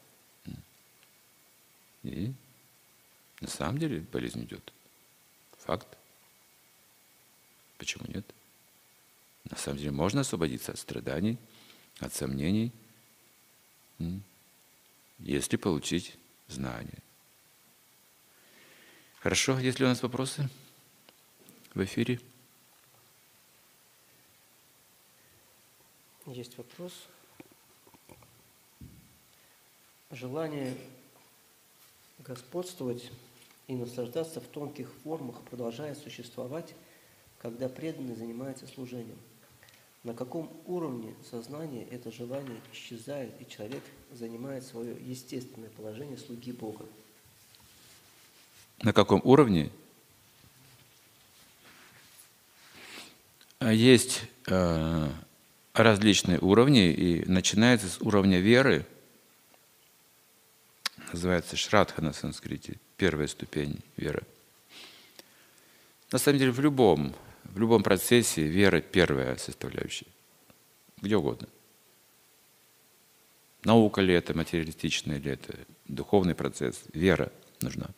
И на самом деле болезнь идет. Факт. Почему нет? На самом деле можно освободиться от страданий, от сомнений, если получить знания. Хорошо, есть ли у нас вопросы в эфире? Есть вопрос. Желание господствовать и наслаждаться в тонких формах продолжает существовать, когда преданный занимается служением. На каком уровне сознания это желание исчезает, и человек занимает свое естественное положение слуги Бога? На каком уровне? Есть э, различные уровни, и начинается с уровня веры, называется шрадха на санскрите, первая ступень веры. На самом деле в любом, в любом процессе вера первая составляющая, где угодно. Наука ли это, материалистичная ли это, духовный процесс, вера нужна.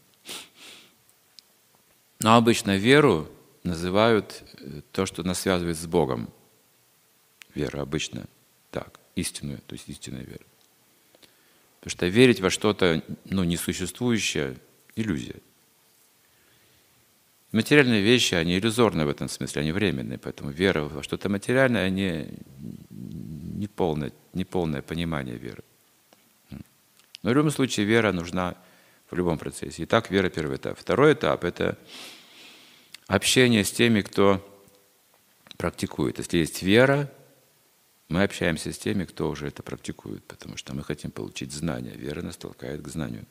Но обычно веру называют то, что нас связывает с Богом. Вера обычно так, истинную, то есть истинная вера. Потому что верить во что-то ну, несуществующее – иллюзия. Материальные вещи, они иллюзорны в этом смысле, они временные, поэтому вера во что-то материальное, они не полное, не полное понимание веры. Но в любом случае вера нужна в любом процессе. Итак, вера – первый этап. Второй этап – это общение с теми, кто практикует. Если есть вера, мы общаемся с теми, кто уже это практикует, потому что мы хотим получить знания. Вера нас толкает к знанию.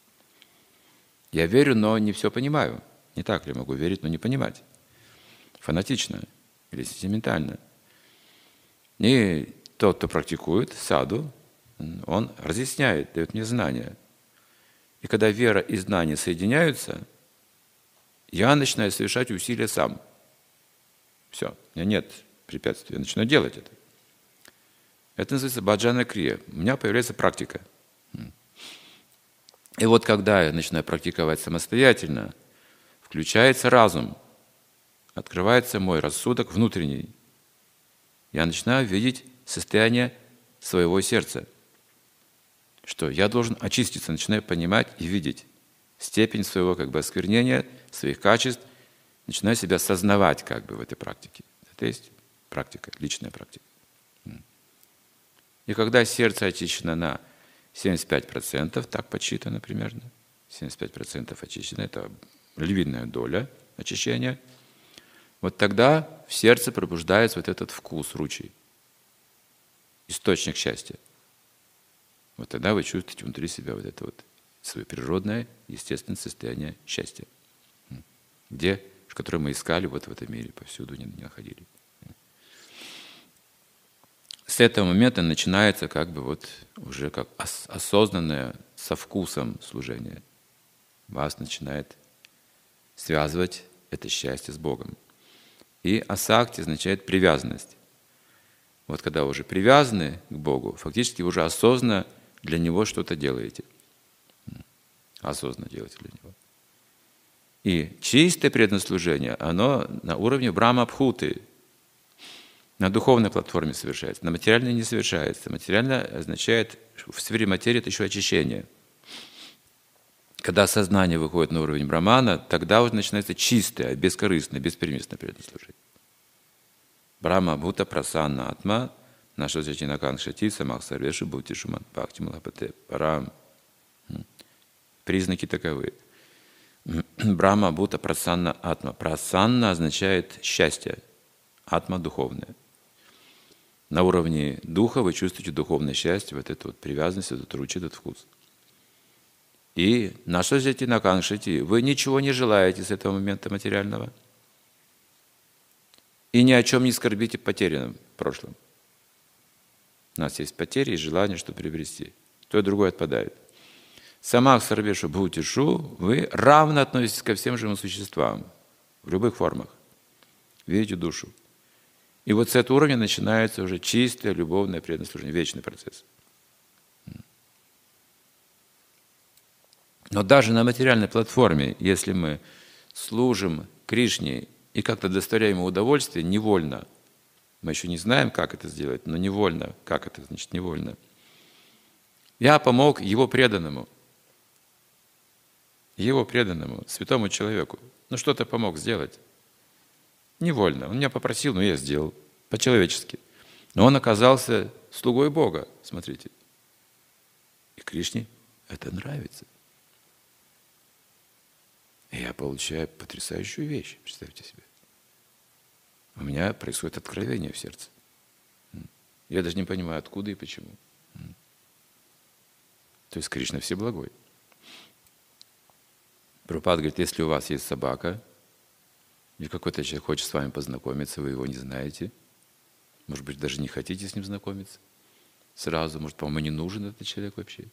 Я верю, но не все понимаю. Не так ли могу верить, но не понимать? Фанатично или сентиментально. И тот, кто практикует, саду, он разъясняет, дает мне знания. И когда вера и знания соединяются, я начинаю совершать усилия сам. Все, у меня нет препятствий, я начинаю делать это. Это называется баджана крия. У меня появляется практика. И вот когда я начинаю практиковать самостоятельно, включается разум, открывается мой рассудок внутренний. Я начинаю видеть состояние своего сердца. Что я должен очиститься, начинаю понимать и видеть степень своего как бы осквернения, своих качеств, начинаю себя осознавать как бы в этой практике. Это есть практика, личная практика. И когда сердце очищено на семьдесят пять процентов, так подсчитано примерно, семьдесят пять процентов очищено, это львиная доля очищения, вот тогда в сердце пробуждается вот этот вкус ручей, источник счастья. Вот тогда вы чувствуете внутри себя вот это вот свое природное, естественное состояние счастья, где, которое мы искали вот в этом мире, повсюду не, не находили. С этого момента начинается как бы вот уже как ос- осознанное со вкусом служение. Вас начинает связывать это счастье с Богом. И асакти означает привязанность. Вот когда вы уже привязаны к Богу, фактически вы уже осознанно для Него что-то делаете. Осознанно делаете для Него. И чистое преданное служение, оно на уровне брахма-бхуты, на духовной платформе совершается, на материальной не совершается. Материально означает, в сфере материи это еще очищение. Когда сознание выходит на уровень брамана, тогда уже начинается чистое, бескорыстное, беспримесное преданное служение. Брахма бхута прасанна атма, наша зачина канкшати, самах сарвеши бхути шуман бхакти малапате парам. Признаки таковы. Брахма бхута прасанна атма. Прасанна означает счастье, атма духовное. На уровне духа вы чувствуете духовное счастье, вот эту вот привязанность, этот ручи, этот вкус. И нашажити наканшити, вы ничего не желаете с этого момента материального. И ни о чем не скорбите потерянным в прошлом. У нас есть потери и желание что приобрести. То и другое отпадает. Сама сарвешу бхутишу, вы равно относитесь ко всем живым существам, в любых формах. Видите душу. И вот с этого уровня начинается уже чистое, любовное преданное служение, вечный процесс. Но даже на материальной платформе, если мы служим Кришне и как-то доставляем ему удовольствие, невольно, мы еще не знаем, как это сделать, но невольно, как это значит невольно, я помог его преданному, его преданному, святому человеку, ну что-то помог сделать. Невольно. Он меня попросил, но я сделал. По-человечески. Но он оказался слугой Бога. Смотрите. И Кришне это нравится. И я получаю потрясающую вещь. Представьте себе. У меня происходит откровение в сердце. Я даже не понимаю, откуда и почему. То есть Кришна всеблагой. Прабхупада говорит, если у вас есть собака, и какой-то человек хочет с вами познакомиться, вы его не знаете. Может быть, даже не хотите с ним знакомиться сразу. Может, по-моему, не нужен этот человек вообще.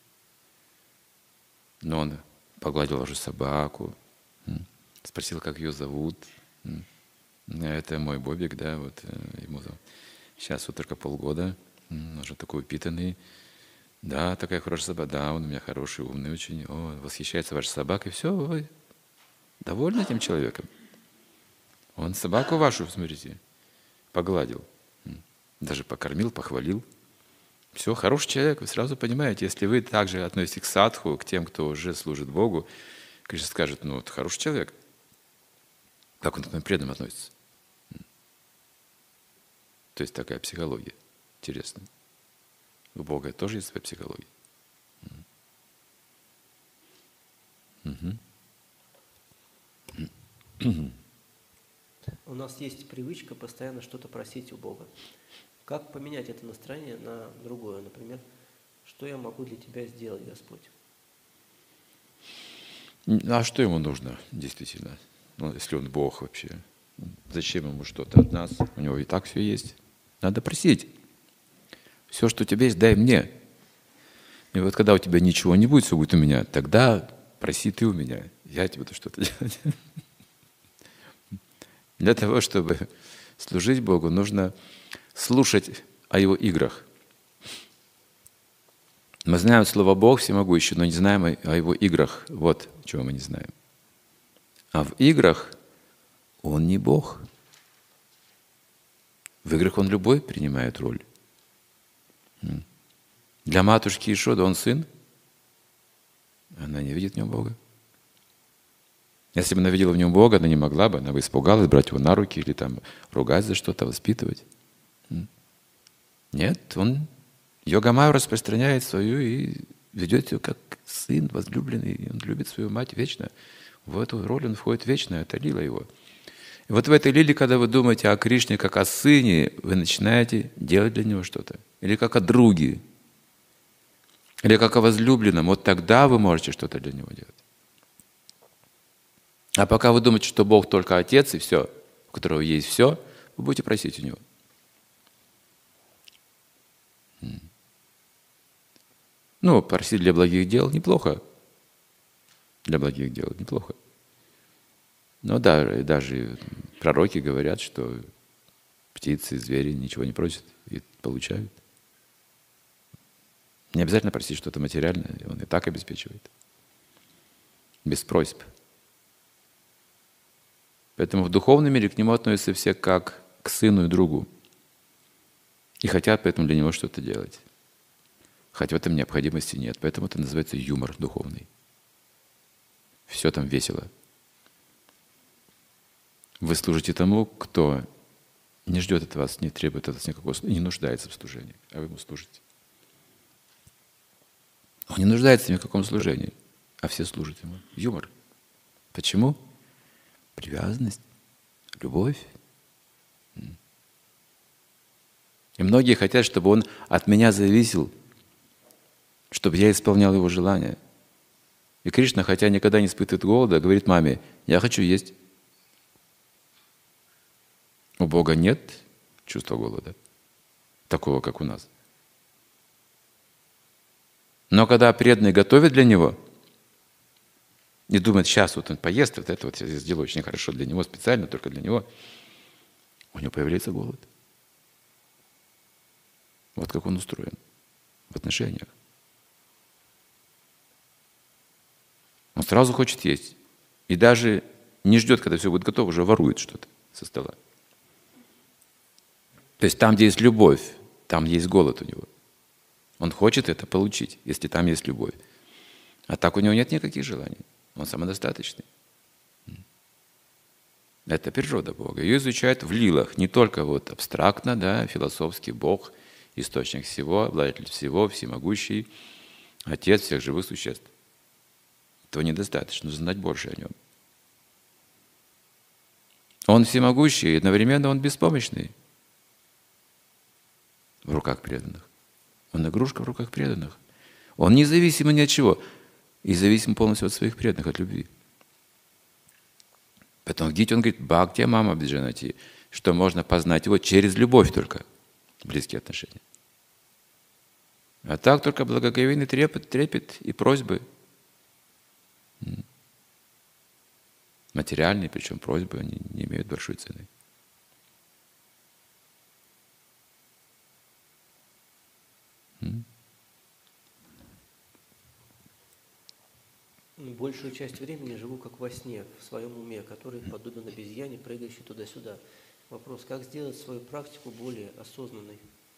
Но он погладил уже собаку, спросил, как ее зовут. Это мой Бобик, да, вот ему сейчас вот только полгода, он уже такой упитанный. Да, такая хорошая собака, да, он у меня хороший, умный очень. О, восхищается вашей собакой, все, вы довольны этим человеком. Он собаку вашу, смотрите, погладил, даже покормил, похвалил. Все, хороший человек, вы сразу понимаете, если вы также относитесь к садху, к тем, кто уже служит Богу, Кришна скажет, ну, вот хороший человек. Как он к нам преданным относится? То есть такая психология интересная. У Бога тоже есть своя психология. Угу. У нас есть привычка постоянно что-то просить у Бога. Как поменять это настроение на другое? Например, что я могу для Тебя сделать, Господь? А что ему нужно, действительно? Ну, если он Бог вообще. Зачем ему что-то от нас? У него и так все есть. Надо просить. Все, что у тебя есть, дай мне. И вот когда у тебя ничего не будет, все будет у меня, тогда проси ты у меня. Я тебе буду что-то делать. Для того, чтобы служить Богу, нужно слушать о Его играх. Мы знаем слово «Бог всемогущий», но не знаем о Его играх. Вот чего мы не знаем. А в играх Он не Бог. В играх Он любой принимает роль. Для матушки Ишоды Он сын. Она не видит в нем Бога. Если бы она видела в нем Бога, она не могла бы, она бы испугалась брать его на руки или там ругать за что-то, воспитывать. Нет, он Йога-майю распространяет свою и ведет ее как сын возлюбленный. Он любит свою мать вечно. В эту роль он входит вечно, это лила его. И вот в этой лиле, когда вы думаете о Кришне как о сыне, вы начинаете делать для него что-то. Или как о друге. Или как о возлюбленном. Вот тогда вы можете что-то для него делать. А пока вы думаете, что Бог только Отец и все, у которого есть все, вы будете просить у Него. Ну, просить для благих дел неплохо. Для благих дел неплохо. Но да, даже пророки говорят, что птицы, звери ничего не просят и получают. Не обязательно просить что-то материальное, Он и так обеспечивает. Без просьб. Поэтому в духовном мире к Нему относятся все как к сыну и другу. И хотят поэтому для Него что-то делать. Хотя в этом необходимости нет. Поэтому это называется юмор духовный. Все там весело. Вы служите тому, кто не ждет от вас, не требует от вас никакого служения, не нуждается в служении, а вы Ему служите. Он не нуждается ни в каком служении, а все служат Ему. Юмор. Почему? Привязанность, любовь. И многие хотят, чтобы он от меня зависел, чтобы я исполнял его желания. И Кришна, хотя никогда не испытывает голода, говорит маме: я хочу есть. У Бога нет чувства голода, такого, как у нас. Но когда преданный готовит для него и думает: сейчас вот он поест, вот это вот я сделаю очень хорошо для него, специально только для него, у него появляется голод. Вот как он устроен в отношениях. Он сразу хочет есть. И даже не ждет, когда все будет готово, уже ворует что-то со стола. То есть там, где есть любовь, там есть голод у него. Он хочет это получить, если там есть любовь. А так у него нет никаких желаний. Он самодостаточный. Это природа Бога. Ее изучают в лилах. Не только вот абстрактно, да, философский Бог, источник всего, обладатель всего, всемогущий, Отец всех живых существ. Этого недостаточно, нужно знать больше о нем. Он всемогущий, и одновременно он беспомощный в руках преданных. Он игрушка в руках преданных. Он независимый ни от чего. И зависим полностью от своих преданных, от любви. Поэтому в Гите он говорит: «Бхактия мама бджанати», что можно познать его через любовь только, близкие отношения. А так только благоговейный трепет, трепет и просьбы. Материальные, причем просьбы, они не имеют большой цены. Большую часть времени живу как во сне, в своем уме, который подобен обезьяне, прыгающей туда-сюда. Вопрос: как сделать свою практику более осознанной?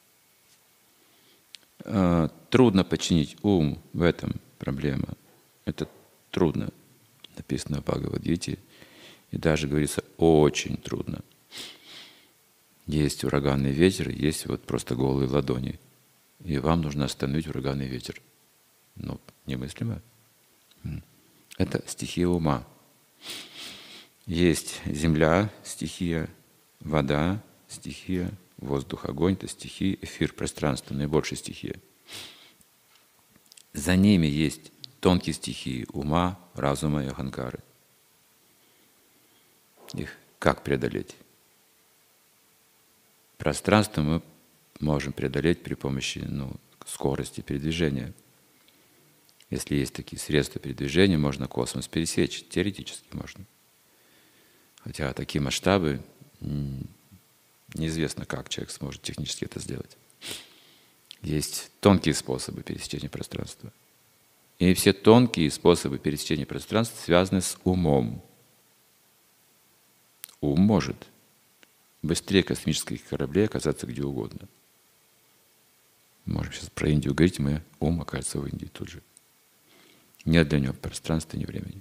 Трудно подчинить ум, в этом проблема. Это трудно. Написано в Бхагавад-гите. И даже говорится, очень трудно. Есть ураганный ветер, есть вот просто голые ладони. И вам нужно остановить ураганный ветер. Ну, немыслимо. Это стихия ума. Есть земля, стихия, вода, стихия, воздух, огонь, это стихии, эфир, пространство, наибольшая стихия. За ними есть тонкие стихии ума, разума и аханкары. Их как преодолеть? Пространство мы можем преодолеть при помощи ну, скорости передвижения. Если есть такие средства передвижения, можно космос пересечь. Теоретически можно. Хотя такие масштабы, неизвестно, как человек сможет технически это сделать. Есть тонкие способы пересечения пространства. И все тонкие способы пересечения пространства связаны с умом. Ум может быстрее космических кораблей оказаться где угодно. Можем сейчас про Индию говорить, мы ум окажется в Индии тут же. Нет для него пространства, ни времени.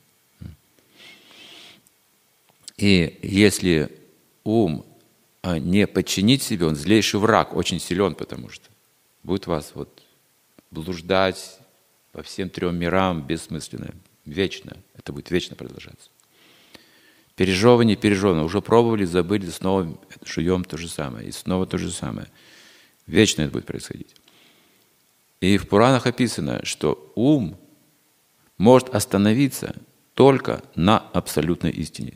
И если ум не подчинить себе, он злейший враг, очень силен, потому что будет вас вот блуждать по всем трем мирам бессмысленно, вечно. Это будет вечно продолжаться. Пережевывание, пережевывание. Уже пробовали, забыли, снова жуем то же самое. И снова то же самое. Вечно это будет происходить. И в Пуранах описано, что ум может остановиться только на абсолютной истине.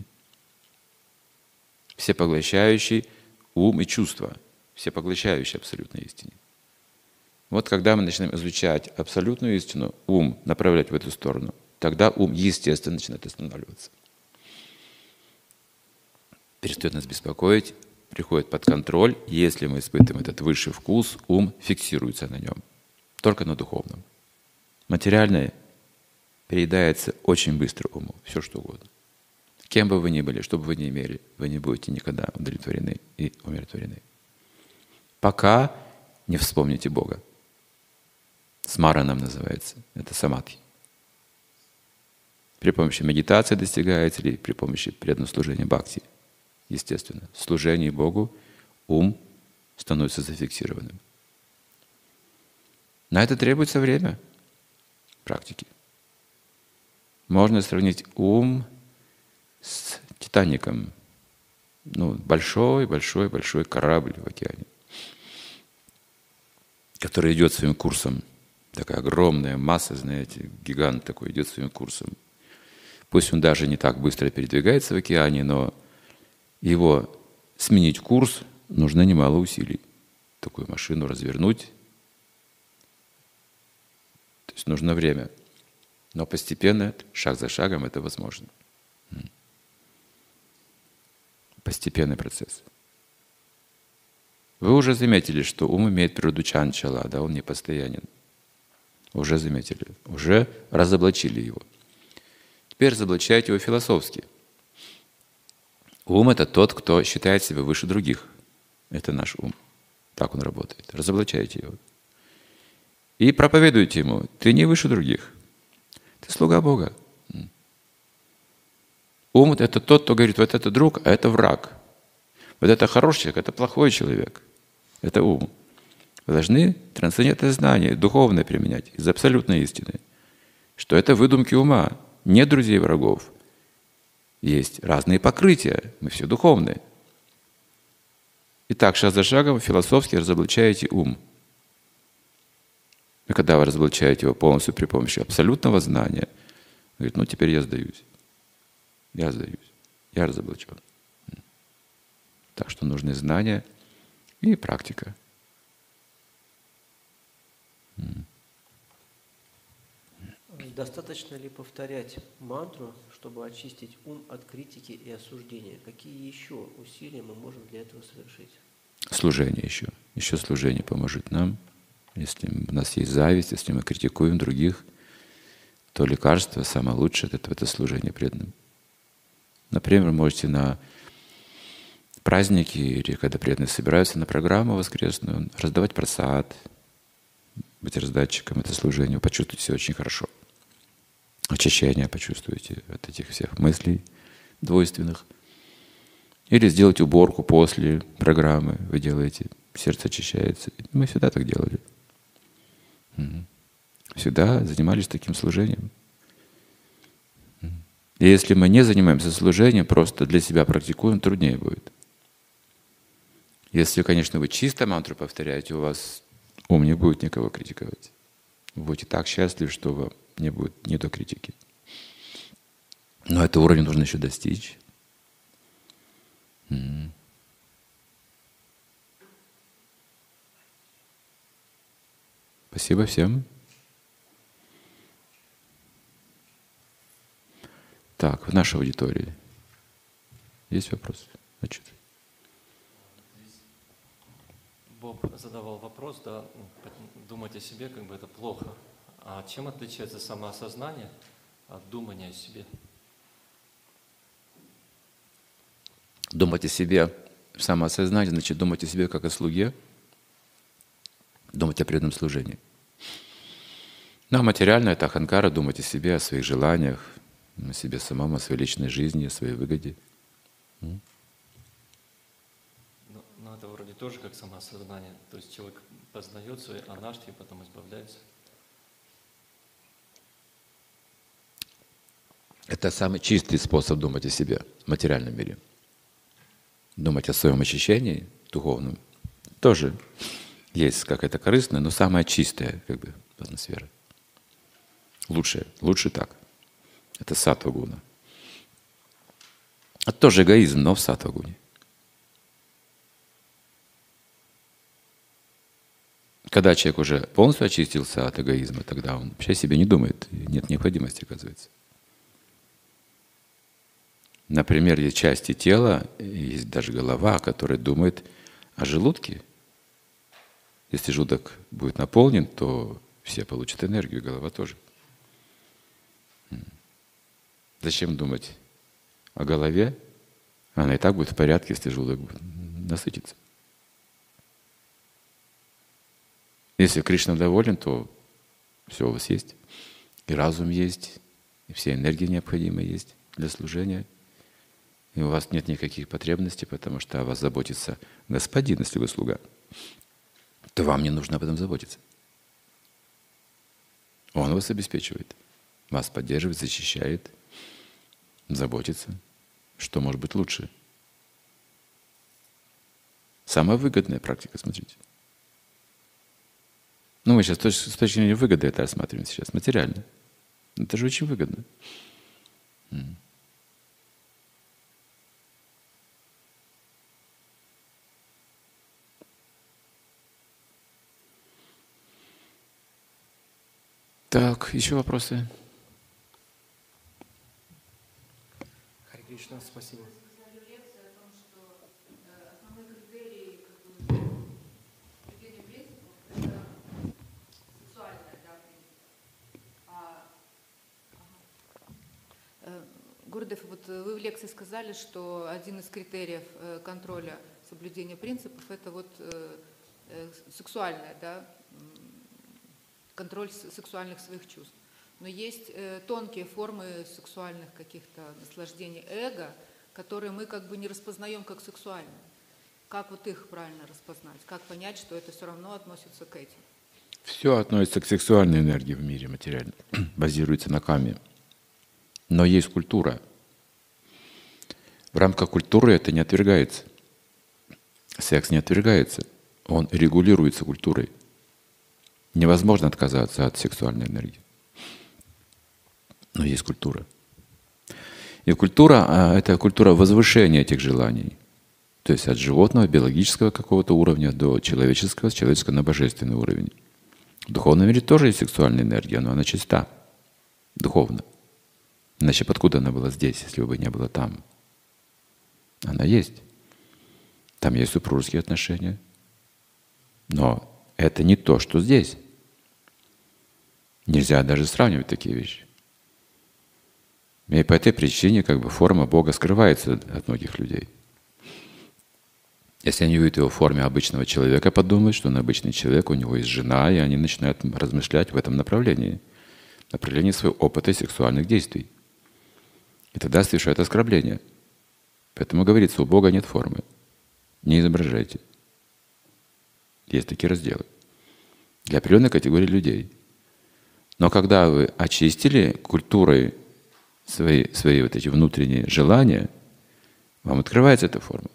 Всепоглощающий ум и чувства. Всепоглощающий абсолютной истине. Вот когда мы начинаем изучать абсолютную истину, ум направлять в эту сторону, тогда ум, естественно, начинает останавливаться. Перестает нас беспокоить, приходит под контроль. Если мы испытываем этот высший вкус, ум фиксируется на нем. Только на духовном. Материальное переедается очень быстро уму, все что угодно. Кем бы вы ни были, что бы вы ни имели, вы не будете никогда удовлетворены и умиротворены. Пока не вспомните Бога. Смаранам называется. Это самадхи. При помощи медитации достигается или при помощи преданного служения бхакти. Естественно, в служении Богу ум становится зафиксированным. На это требуется время практики. Можно сравнить ум с Титаником. Ну, большой-большой-большой корабль в океане. который идет своим курсом. Такая огромная масса, знаете, гигант такой идет своим курсом. Пусть он даже не так быстро передвигается в океане, но его сменить курс нужно немало усилий. Такую машину развернуть. То есть нужно время. Но постепенно, шаг за шагом это возможно. Постепенный процесс. Вы уже заметили, что ум имеет природу чанчала, да, он непостоянен. Уже заметили, уже разоблачили его. Теперь разоблачайте его философски. Ум – это тот, кто считает себя выше других. Это наш ум. Так он работает. Разоблачайте его. И проповедуйте ему: ты не выше других. Ты слуга Бога. Ум – это тот, кто говорит: вот это друг, а это враг. Вот это хороший человек, это плохой человек. Это ум. Вы должны трансцендентное знание, духовное применять из абсолютной истины, что это выдумки ума, нет друзей врагов. Есть разные покрытия, мы все духовные. Итак, шаг за шагом философски разоблачаете ум. И когда вы разоблачаете его полностью при помощи абсолютного знания, говорит: ну теперь я сдаюсь. Я сдаюсь. Я разоблачен. Так что нужны знания и практика. Достаточно ли повторять мантру, чтобы очистить ум от критики и осуждения? Какие еще усилия мы можем для этого совершить? Служение еще. Еще служение поможет нам. Если у нас есть зависть, если мы критикуем других, то лекарство самое лучшее — это, это служение преданным. Например, вы можете на праздники или когда преданные собираются на программу воскресную, раздавать прасад, быть раздатчиком, это служение. Вы почувствуете себя очень хорошо. Очищение почувствуете от этих всех мыслей двойственных. Или сделать уборку после программы. Вы делаете, сердце очищается. Мы всегда так делали. Всегда занимались таким служением. И если мы не занимаемся служением, просто для себя практикуем, труднее будет. Если, конечно, вы чисто мантру повторяете, у вас ум не будет никого критиковать. Вы будете так счастливы, что вам не будет ни до критики. Но этого уровня нужно еще достичь. М-м. Спасибо всем. Так, в нашей аудитории есть вопросы? Значит. Боб задавал вопрос, да, думать о себе как бы это плохо. А чем отличается самоосознание от думания о себе? Думать о себе, самоосознание, значит думать о себе как о слуге, думать о преданном служении. Ну а материально это аханкара, думать о себе, о своих желаниях, о себе самом, о своей личной жизни, о своей выгоде. Но, но это вроде тоже как самоосознание. То есть человек познает свои анаштхи и потом избавляется. Это самый чистый способ думать о себе в материальном мире. Думать о своем очищении духовном тоже есть какая-то корыстная, но самая чистая как бы атмосфера. Лучше, лучше так. Это саттва-гуна. Это тоже эгоизм, но в саттва-гуне. Когда человек уже полностью очистился от эгоизма, тогда он вообще о себе не думает, и нет необходимости, оказывается. Например, есть части тела, есть даже голова, которая думает о желудке. Если желудок будет наполнен, то все получат энергию, голова тоже. Зачем думать о голове? Она и так будет в порядке, если желудок насытится. Если Кришна доволен, то все у вас есть. И разум есть, и вся энергия необходимая есть для служения. И у вас нет никаких потребностей, потому что о вас заботится Господин, если вы слуга. То вам не нужно об этом заботиться. Он вас обеспечивает, вас поддерживает, защищает, заботится. Что может быть лучше? Самая выгодная практика, смотрите. Ну, мы сейчас с точки зрения выгоды это рассматриваем сейчас, материально. Это же очень выгодно. Так, еще вопросы? Харе Кришна, спасибо. Гурдев, вот вы в лекции сказали, что один из критериев контроля соблюдения принципов – это вот сексуальное, да, контроль сексуальных своих чувств. Но есть тонкие формы сексуальных каких-то наслаждений эго, которые мы как бы не распознаем как сексуальные. Как вот их правильно распознать? Как понять, что это все равно относится к этим? Все относится к сексуальной энергии в мире материально, базируется на каме. Но есть культура. В рамках культуры это не отвергается. Секс не отвергается. Он регулируется культурой. Невозможно отказаться от сексуальной энергии. Но есть культура. И культура – это культура возвышения этих желаний. То есть от животного, биологического какого-то уровня до человеческого, с человеческого на божественный уровень. В духовном мире тоже есть сексуальная энергия, но она чиста, духовно. Иначе откуда она была здесь, если бы не было там? Она есть. Там есть супружеские отношения. Но это не то, что здесь. Нельзя даже сравнивать такие вещи. И по этой причине как бы форма Бога скрывается от многих людей. Если они видят его в форме обычного человека, подумают, что он обычный человек, у него есть жена, и они начинают размышлять в этом направлении. Направлении своего опыта сексуальных действий. И тогда совершают оскорбление. Поэтому говорится, у Бога нет формы. Не изображайте. Есть такие разделы. Для определенной категории людей. Но когда вы очистили культурой свои, свои вот эти внутренние желания, вам открывается эта форма.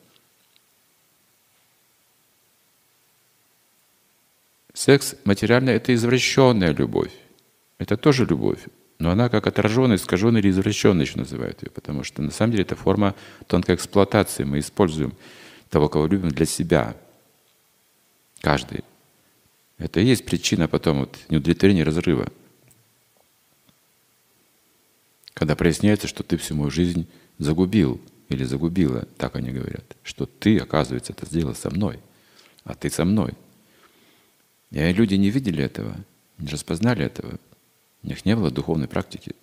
Секс материальный – это извращенная любовь. Это тоже любовь. Но она как отраженная, искаженная или извращенная еще называют ее. Потому что на самом деле это форма тонкой эксплуатации. Мы используем того, кого любим, для себя. Каждый. Это и есть причина потом вот неудовлетворения, разрыва. Когда проясняется, что ты всю мою жизнь загубил или загубила, так они говорят, что ты, оказывается, это сделал со мной, а ты со мной. И люди не видели этого, не распознали этого. У них не было духовной практики.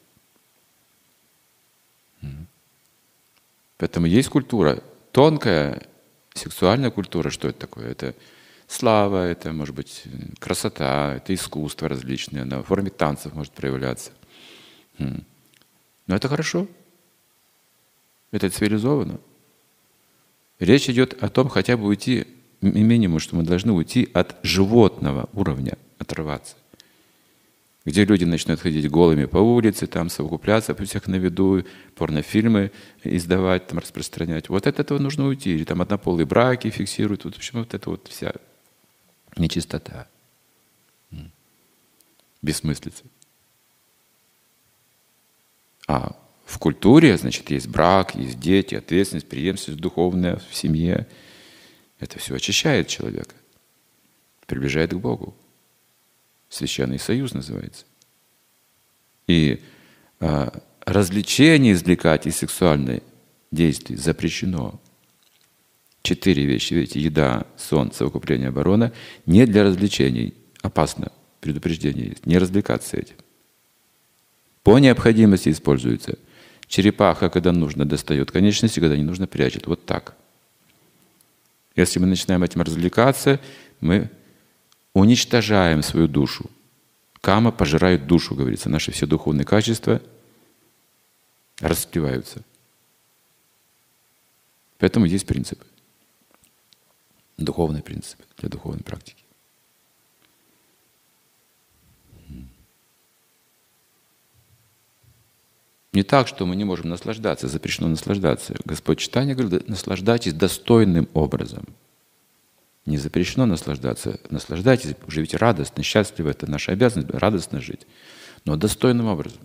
Поэтому есть культура, тонкая сексуальная культура. Что это такое? Это слава, это, может быть, красота, это искусство различное, на форме танцев может проявляться. Но это хорошо. Это цивилизованно. Речь идет о том, хотя бы уйти, минимум, что мы должны уйти от животного уровня, отрываться. Где люди начинают ходить голыми по улице, там совокупляться, при всех на виду, порнофильмы издавать, там распространять. Вот от этого нужно уйти. Или там однополые браки фиксируют. Вот, в общем, вот это вот вся нечистота. Бессмыслица. А в культуре, значит, есть брак, есть дети, ответственность, преемственность духовная в семье. Это все очищает человека, приближает к Богу. Священный союз называется. И а, развлечение извлекать из сексуальных действий запрещено. Четыре вещи, видите, еда, сон, совокупление, оборона, не для развлечений. Опасно, предупреждение есть, не развлекаться этим. По необходимости используется. Черепаха, когда нужно, достает конечности, когда не нужно, прячет. Вот так. Если мы начинаем этим развлекаться, мы уничтожаем свою душу. Кама пожирает душу, говорится. Наши все духовные качества расплеваются. Поэтому есть принципы. Духовные принципы для духовной практики. Не так, что мы не можем наслаждаться, запрещено наслаждаться. Господь Чайтанья говорит, наслаждайтесь достойным образом. Не запрещено наслаждаться. Наслаждайтесь, живите радостно, счастливо. Это наша обязанность, радостно жить. Но достойным образом.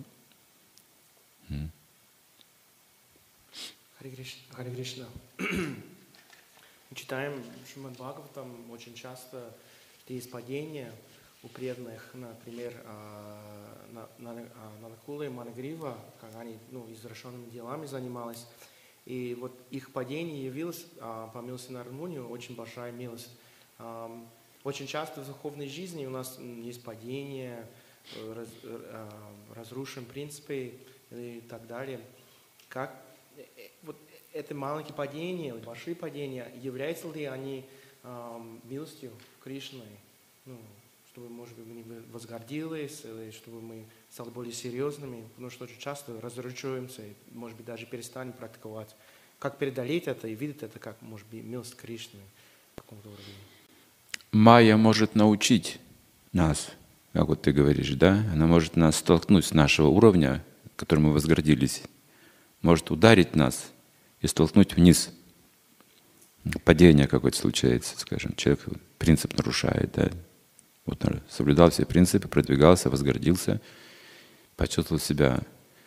Харе Кришна. Харе Кришна. Мы читаем в Шримад Бхагаватам очень часто есть падения у преданных, например, Нанакула и Манагрива, как они ну, извращенными делами занимались. И вот их падение явилось, по милости Нармуни, очень большая милость. Очень часто в духовной жизни у нас есть падения, раз, разрушен принципы и так далее. Как вот это маленькие падения, большие падения, являются ли они милостью Кришны? Ну, чтобы, может быть, мы не возгордились, или чтобы мы стали более серьезными, потому что очень часто разрушаемся, и, может быть, даже перестанем практиковать. Как преодолеть это и видеть это, как, может быть, милость Кришны в каком-то уровне? Майя может научить нас, как вот ты говоришь, да? Она может нас столкнуть с нашего уровня, к которому мы возгордились, может ударить нас и столкнуть вниз. Падение какое-то случается, скажем, человек принцип нарушает, да? Вот соблюдал все принципы, продвигался, возгордился, почувствовал себя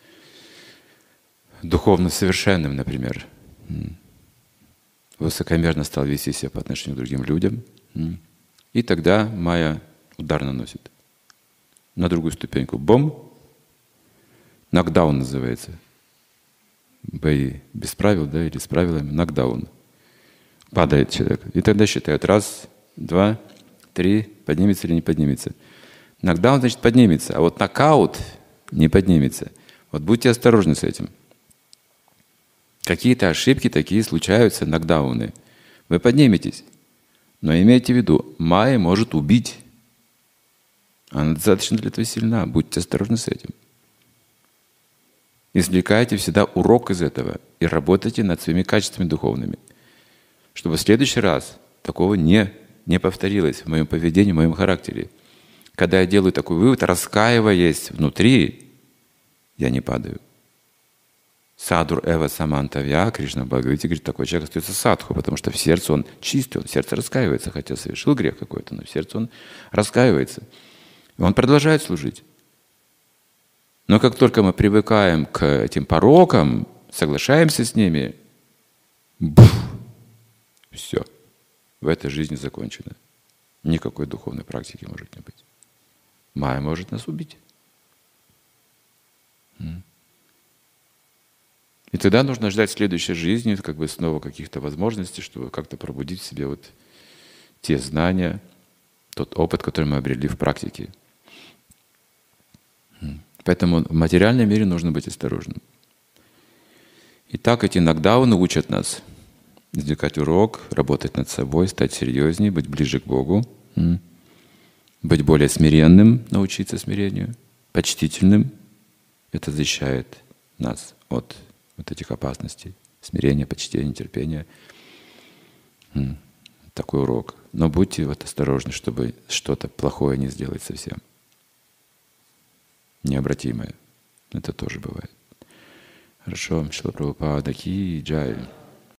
духовно совершенным, например. Высокомерно стал вести себя по отношению к другим людям. И тогда майя удар наносит. На другую ступеньку. Бом! Нокдаун называется. Бои без правил, да, или с правилами. Нокдаун. Падает человек. И тогда считают. Раз, два, три. Поднимется или не поднимется. Нокдаун значит поднимется. А вот нокаут не поднимется. Вот будьте осторожны с этим. Какие-то ошибки такие случаются, нокдауны. Вы подниметесь. Но имейте в виду, майя может убить. Она достаточно для этого сильна. Будьте осторожны с этим. Извлекайте всегда урок из этого и работайте над своими качествами духовными, чтобы в следующий раз такого не, не повторилось в моем поведении, в моем характере. Когда я делаю такой вывод, раскаиваясь внутри, я не падаю. Садур эва самантавья, Кришна в Бхагавате говорит, такой человек остается садху, потому что в сердце он чистый, он в сердце раскаивается, хотя совершил грех какой-то, но в сердце он раскаивается. И он продолжает служить. Но как только мы привыкаем к этим порокам, соглашаемся с ними, буф, все, в этой жизни закончено. Никакой духовной практики может не быть. Майя может нас убить. И тогда нужно ждать следующей жизни, как бы снова каких-то возможностей, чтобы как-то пробудить в себе вот те знания, тот опыт, который мы обрели в практике. Поэтому в материальном мире нужно быть осторожным. Итак, эти нокдауны учат нас извлекать урок, работать над собой, стать серьезнее, быть ближе к Богу, быть более смиренным, научиться смирению, почтительным. Это защищает нас от вот этих опасностей. Смирение, почтение, терпение. Такой урок. Но будьте вот осторожны, чтобы что-то плохое не сделать совсем. Необратимое. Это тоже бывает. Хорошо. Шрила Прабхупада ки джай.